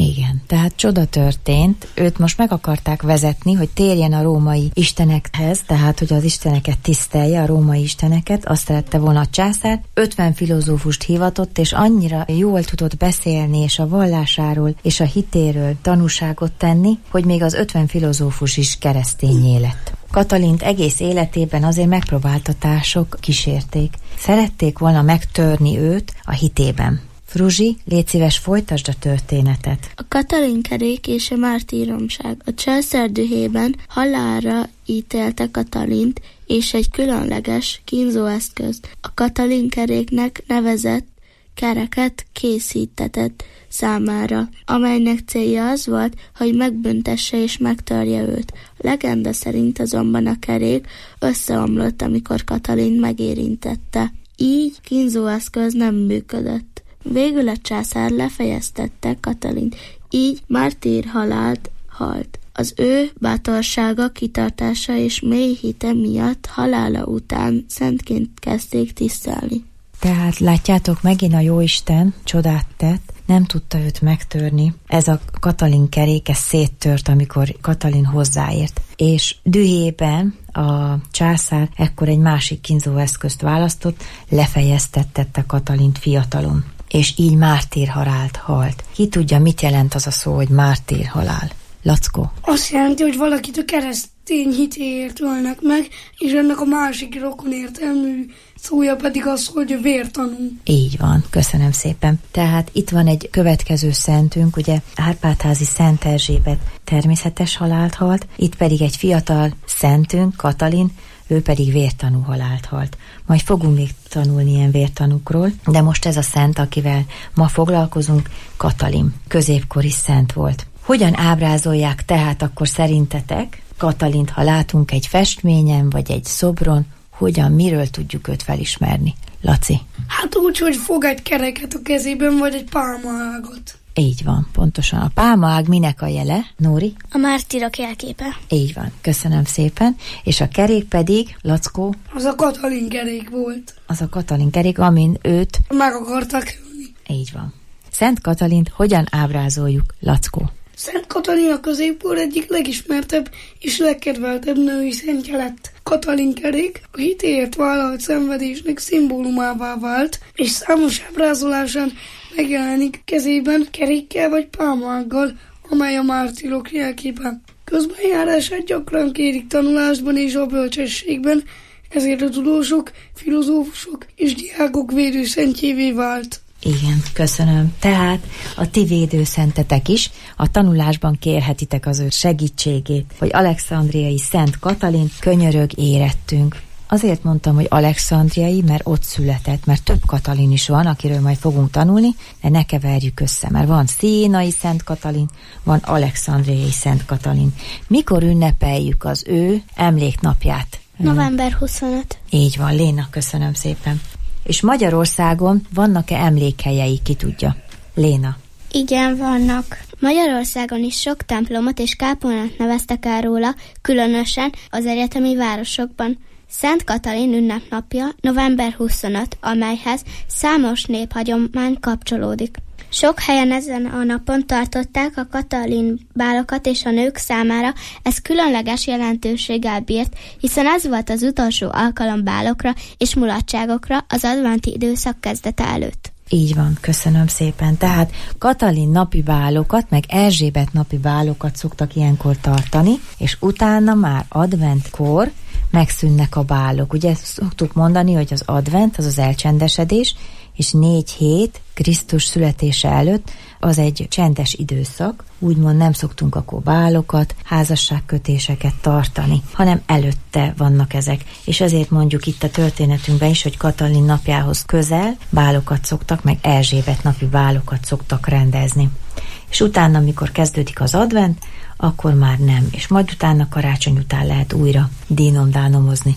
tehát csoda történt, őt most meg akarták vezetni, hogy térjen a római istenekhez, tehát hogy az isteneket tisztelje, a római isteneket, azt szerette volna a császár, ötven filozófust hivatott, és annyira jól tudott beszélni, és a vallásáról, és a hitéről tanúságot tenni, hogy még az ötven filozófus is keresztényé lett. Katalint egész életében azért megpróbáltatások kísérték. Szerették volna megtörni őt a hitében. Fruzsi, légy szíves, folytasd a történetet. A Katalin-kerék és a mártíromság. A császár dühében halálra ítélte Katalint és egy különleges kínzóeszközt. A Katalin-keréknek nevezett kereket készítetett számára, amelynek célja az volt, hogy megbüntesse és megtörje őt. A legenda szerint azonban a kerék összeomlott, amikor Katalint megérintette. Így kínzóeszköz nem működött. Végül a császár lefejeztette Katalint, így mártír halált halt. Az ő bátorsága, kitartása és mély hite miatt halála után szentként kezdték tisztelni. Tehát látjátok, megint a Jóisten csodát tett, nem tudta őt megtörni. Ez a Katalin keréke széttört, amikor Katalin hozzáért. És dühében a császár ekkor egy másik kínzóeszközt választott, lefejeztettette Katalint fiatalon. És így mártírhalált halt. Ki tudja, mit jelent az a szó, hogy mártírhalál? Lackó? Azt jelenti, hogy valakit a keresztény hitéért ölnek meg, és ennek a másik rokon értelmű szója pedig az, hogy vértanú. Így van, köszönöm szépen. Tehát itt van egy következő szentünk, ugye Árpád-házi Szent Erzsébet természetes halált halt, itt pedig egy fiatal szentünk, Katalin, ő pedig vértanú halált halt. Majd fogunk még tanulni ilyen vértanúkról, de most ez a szent, akivel ma foglalkozunk, Katalin. Középkori szent volt. Hogyan ábrázolják tehát akkor szerintetek Katalint, ha látunk egy festményen, vagy egy szobron, hogyan, miről tudjuk őt felismerni? Laci? Hát úgy, hogy fog egy kereket a kezében, vagy egy pálmaágat. Így van, pontosan. A pálmaág minek a jele, Nóri? A mártírok jelképe. Így van, köszönöm szépen. És a kerék pedig, Lackó? Az a Katalin kerék volt. Az a Katalin kerék, amin őt meg akarták ölni. Így van. Szent Katalint hogyan ábrázoljuk, Lackó? Szent Katalin a középkor egyik legismertebb és legkedveltebb női szentje lett. Katalin kerék a hitéért vállalt szenvedésnek szimbólumává vált, és számos ábrázolásán megjelenik kezében kerékkel vagy pálmaággal, amely a mártírok jelképe. Közbenjárását gyakran kérik tanulásban és a bölcsességben, ezért a tudósok, filozófusok és diákok védőszentjévé vált. Igen, köszönöm. Tehát a ti védőszentetek is a tanulásban kérhetitek az ő segítségét, hogy alexandriai Szent Katalin, könyörög érettünk. Azért mondtam, hogy alexandriai, mert ott született, mert több Katalin is van, akiről majd fogunk tanulni, de ne keverjük össze, mert van színai Szent Katalin, van alexandriai Szent Katalin. Mikor ünnepeljük az ő emléknapját? november huszonötödike. Így van, Léna, köszönöm szépen. És Magyarországon vannak-e emlékhelyei, ki tudja? Léna. Igen, vannak. Magyarországon is sok templomot és kápolnát neveztek el róla, különösen az egyetemi városokban. Szent Katalin ünnepnapja november huszonötödike, amelyhez számos néphagyomány kapcsolódik. Sok helyen ezen a napon tartották a Katalin bálokat, és a nők számára ez különleges jelentőséggel bírt, hiszen ez volt az utolsó alkalom bálokra és mulatságokra az adventi időszak kezdete előtt. Így van, köszönöm szépen. Tehát Katalin napi bálokat, meg Erzsébet napi bálokat szoktak ilyenkor tartani, és utána már adventkor megszűnnek a bálok. Ugye szoktuk mondani, hogy az advent, az az elcsendesedés, és négy hét Krisztus születése előtt az egy csendes időszak, úgymond nem szoktunk akkor bálokat, házasságkötéseket tartani, hanem előtte vannak ezek. És ezért mondjuk itt a történetünkben is, hogy Katalin napjához közel bálokat szoktak, meg Erzsébet napi bálokat szoktak rendezni. És utána, amikor kezdődik az advent, akkor már nem, és majd utána karácsony után lehet újra dínomdánomozni.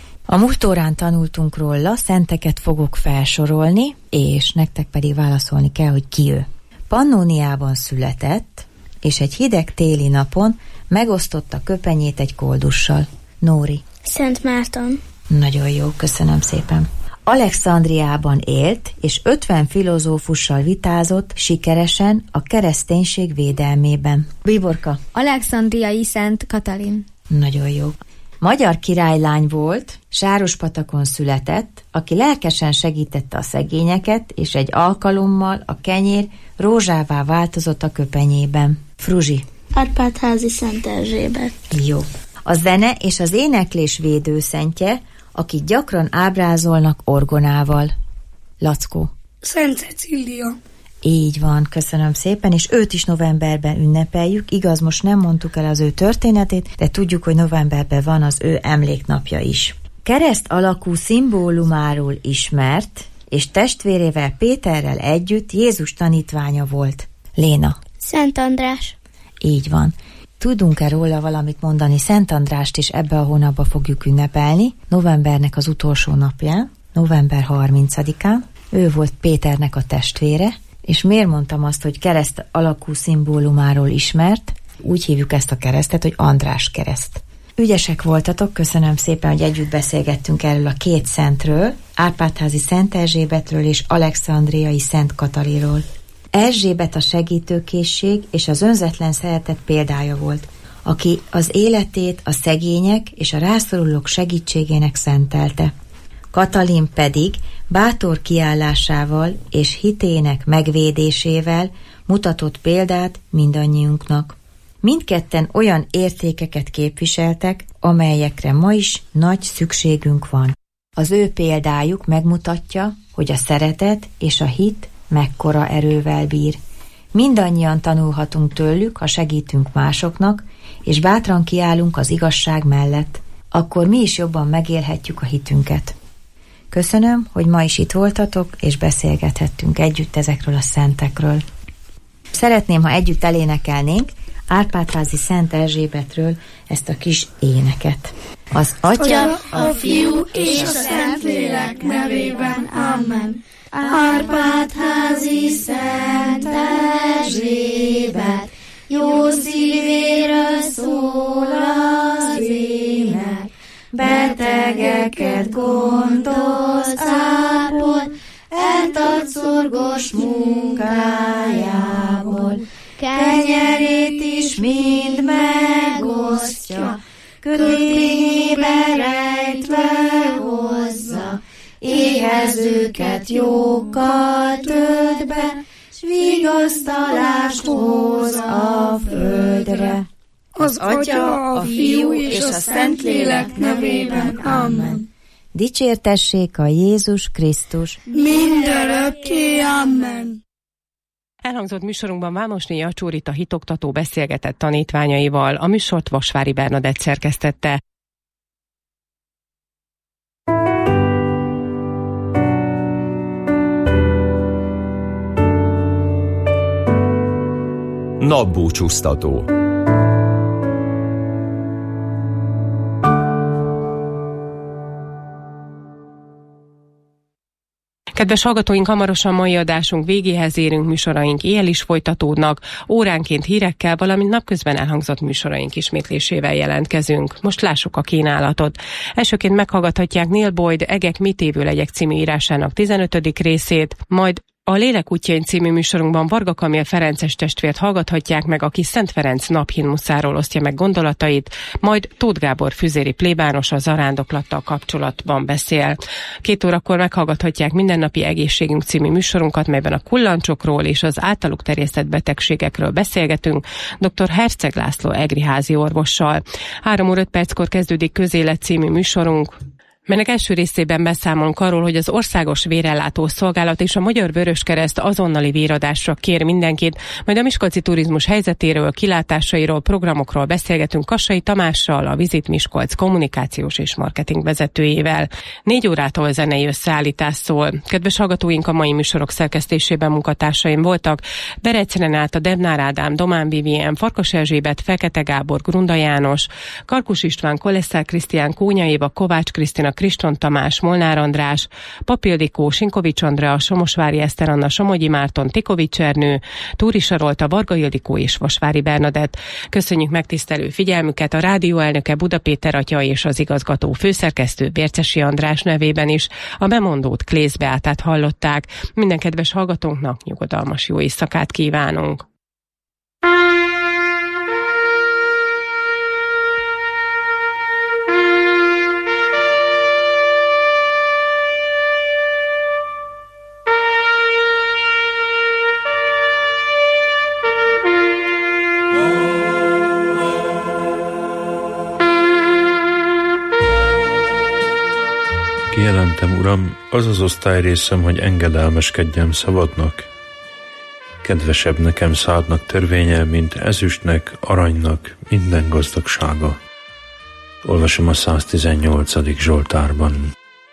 A múlt órán tanultunk róla, szenteket fogok felsorolni, és nektek pedig válaszolni kell, hogy ki ő. Pannóniában született, és egy hideg téli napon megosztotta köpenyét egy koldussal. Nóri. Szent Márton. Nagyon jó, köszönöm szépen. Alexandriában élt, és ötven filozófussal vitázott sikeresen a kereszténység védelmében. Bíborka. Alexandriai Szent Katalin. Nagyon jó. Magyar királylány volt, Sárospatakon született, aki lelkesen segítette a szegényeket, és egy alkalommal a kenyér rózsává változott a köpenyében. Fruzsi. Árpád-házi Szent Erzsébet. Jó. A zene és az éneklés védőszentje, akit gyakran ábrázolnak orgonával. Lackó. Szent Cecília. Így van, köszönöm szépen, és őt is novemberben ünnepeljük. Igaz, most nem mondtuk el az ő történetét, de tudjuk, hogy novemberben van az ő emléknapja is. Kereszt alakú szimbólumáról ismert, és testvérével Péterrel együtt Jézus tanítványa volt. Léna. Szent András. Így van. Tudunk-e róla valamit mondani? Szent Andrást is ebbe a hónapba fogjuk ünnepelni, novembernek az utolsó napján, november harmincadikán. Ő volt Péternek a testvére, és miért mondtam azt, hogy kereszt alakú szimbólumáról ismert? Úgy hívjuk ezt a keresztet, hogy András kereszt. Ügyesek voltatok, köszönöm szépen, hogy együtt beszélgettünk erről a két szentről, Árpád-házi Szent Erzsébetről és Alexandriai Szent Katalinról. Erzsébet a segítőkészség és az önzetlen szeretet példája volt, aki az életét a szegények és a rászorulók segítségének szentelte. Katalin pedig bátor kiállásával és hitének megvédésével mutatott példát mindannyiunknak. Mindketten olyan értékeket képviseltek, amelyekre ma is nagy szükségünk van. Az ő példájuk megmutatja, hogy a szeretet és a hit mekkora erővel bír. Mindannyian tanulhatunk tőlük, ha segítünk másoknak, és bátran kiállunk az igazság mellett. Akkor mi is jobban megélhetjük a hitünket. Köszönöm, hogy ma is itt voltatok, és beszélgethettünk együtt ezekről a szentekről. Szeretném, ha együtt elénekelnénk Árpád-házi Szent Erzsébetről ezt a kis éneket. Az Atya, a Fiú és a Szentlélek nevében. Amen. Árpád-házi Szent Erzsébet, jó szívéről szól az ének, betegeket gondoz, ápol, eltart szorgos munkájából, kenyerét is mind megosztja, kötényébe rejtve hozza, éhezőket jókkal tölt be, s vigasztalást hoz a földre. Az Atya, a Fiú és a Szentlélek nevében. Amen. Dicsértessék a Jézus Krisztus. Mindörökké. Amen. Elhangzott műsorunkban Vámosné Jacsórita hitoktató beszélgetett tanítványaival. A műsort Vasvári Bernadett szerkesztette. Napbúcsúztató. Kedves hallgatóink, hamarosan mai adásunk végéhez érünk, műsoraink éjjel is folytatódnak, óránként hírekkel, valamint napközben elhangzott műsoraink ismétlésével jelentkezünk. Most lássuk a kínálatot. Elsőként meghallgathatják Neil Boyd Egek mit évő legyek című írásának tizenötödik részét, majd a Lélek útjain című műsorunkban Varga Kamil Ferences testvért hallgathatják meg, aki Szent Ferenc naphimnuszáról osztja meg gondolatait, majd Tóth Gábor füzéri plébános a zarándoklattal kapcsolatban beszél. Két órakor meghallgathatják Mindennapi egészségünk című műsorunkat, melyben a kullancsokról és az általuk terjesztett betegségekről beszélgetünk dr. Herceg László egri házi orvossal. Három óra öt perckor kezdődik Közélet című műsorunk, melynek első részében beszámolunk arról, hogy az Országos Vérellátó Szolgálat és a Magyar Vöröskereszt azonnali véradásra kér mindenkit, majd a miskolci turizmus helyzetéről, kilátásairól, programokról beszélgetünk Kassai Tamással, a Visit Miskolc kommunikációs és marketing vezetőjével. Négy órától zenei összeállítás szól. Kedves hallgatóink, a mai műsorok szerkesztésében munkatársaim voltak: Berec Renáta, Devnár Ádám, Domán Vivien, Farkas Erzsébet, Fekete Gábor, Grunda János, Karkus István, Koleszár Krisztián, Kónya Éva, Kovács Krisztina, Kriston Tamás, Molnár András, Papildikó, Sinkovics Andrea, Somosvári Eszter Anna, Somogyi Márton, Tikovics Ernő, Túri Sarolta, Varga Ildikó és Vasvári Bernadett. Köszönjük megtisztelő figyelmüket a rádió elnöke Buda Péter atya és az igazgató főszerkesztő Bércesi András nevében is. A bemondót Klész Beátát hallották. Minden kedves hallgatónknak nyugodalmas jó éjszakát kívánunk. Kijelentem, Uram, az az osztályrészem, hogy engedelmeskedjem szabadnak. Kedvesebb nekem szádnak törvénye, mint ezüstnek, aranynak minden gazdagsága. Olvasom a száztizennyolcadik Zsoltárban.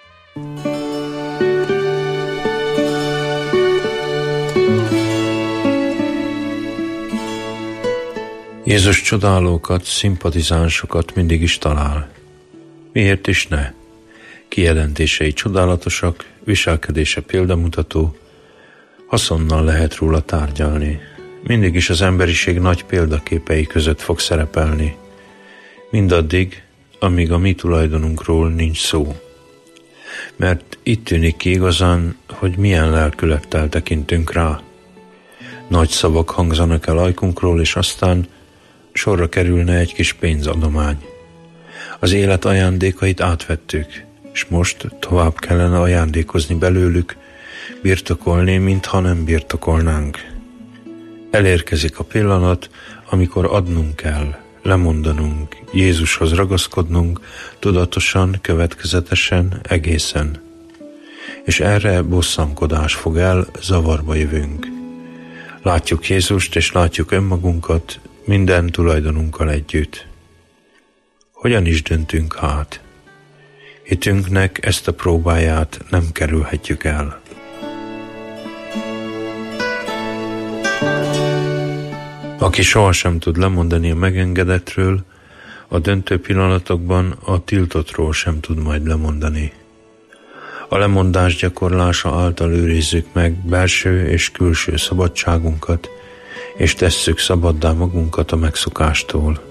Jézus csodálókat, szimpatizánsokat mindig is talál. Miért is ne? Kijelentései csodálatosak, viselkedése példamutató, haszonnal lehet róla tárgyalni. Mindig is az emberiség nagy példaképei között fog szerepelni. Mindaddig, amíg a mi tulajdonunkról nincs szó. Mert itt tűnik ki igazán, hogy milyen lelkülettel tekintünk rá. Nagy szavak hangzanak el ajkunkról, és aztán sorra kerülne egy kis pénzadomány. Az élet ajándékait átvettük, és most tovább kellene ajándékozni belőlük, birtokolni, mintha nem birtokolnánk. Elérkezik a pillanat, amikor adnunk kell, lemondanunk, Jézushoz ragaszkodnunk, tudatosan, következetesen, egészen. És erre bosszankodás fog el, zavarba jövünk. Látjuk Jézust, és látjuk önmagunkat, minden tulajdonunkkal együtt. Hogyan is döntünk hát? Hitünknek ezt a próbáját nem kerülhetjük el. Aki sohasem tud lemondani a megengedettről, a döntő pillanatokban a tiltottról sem tud majd lemondani. A lemondás gyakorlása által őrizzük meg belső és külső szabadságunkat, és tesszük szabaddá magunkat a megszokástól.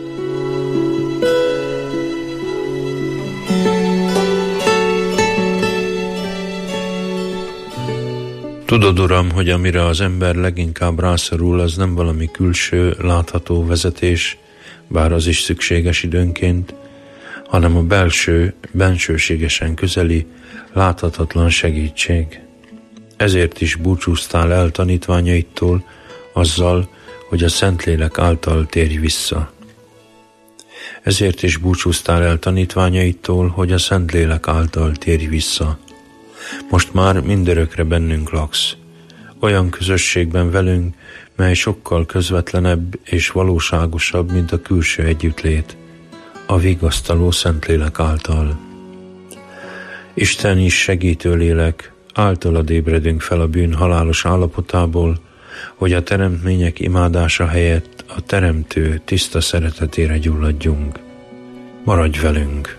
Tudod, Uram, hogy amire az ember leginkább rászorul, az nem valami külső, látható vezetés, bár az is szükséges időnként, hanem a belső, bensőségesen közeli, láthatatlan segítség. Ezért is búcsúztál el tanítványaidtól azzal, hogy a Szentlélek által térj vissza. Ezért is búcsúztál el tanítványaidtól, hogy a Szentlélek által térj vissza. Most már mindörökre bennünk laksz, olyan közösségben velünk, mely sokkal közvetlenebb és valóságosabb, mint a külső együttlét, a vigasztaló Szentlélek által. Isten is segítő lélek, általad ébredünk fel a bűn halálos állapotából, hogy a teremtmények imádása helyett a teremtő tiszta szeretetére gyulladjunk. Maradj velünk!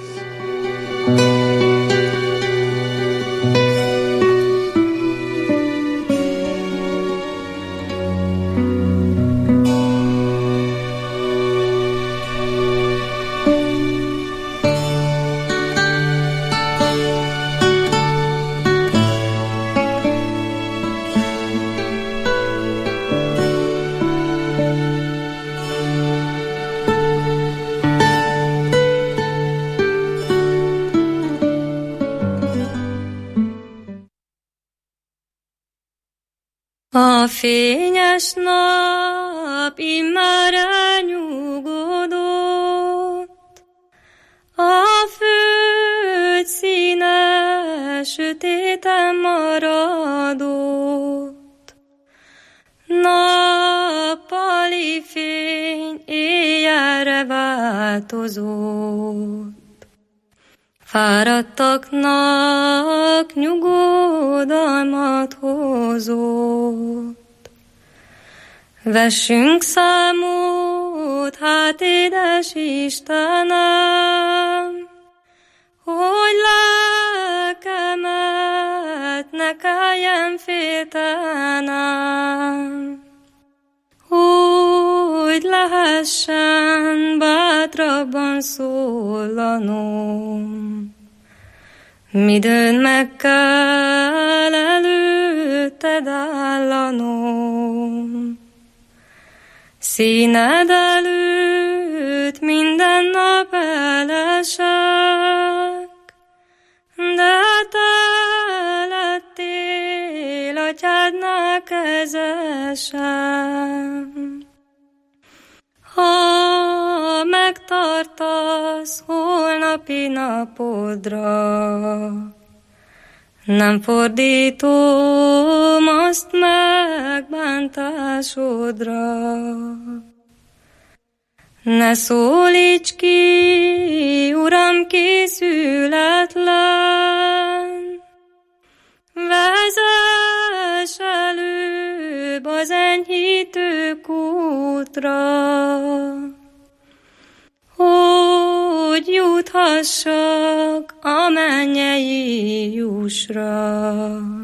A fényes nap immár elnyugodott, a föld színe sötéten maradott. Nappali fény éjjelre változott. Fáradtaknak nyugodalmat hozott. Vessünk számot, hát édes Istenem, hogy lelkemet ne kelljen féltenem, hogy lehessen bátrabban szólanom. Midőn meg kell előtted állanom, színed előtt minden nap elesek, de te lettél atyádnál kezesem. Ha megtartasz holnapi napodra, nem fordítom azt megbántásodra. Ne szólíts ki, Uram, készületlen, vezess előbb az enyhítő kútra, hogy juthassak a mennyei jussra.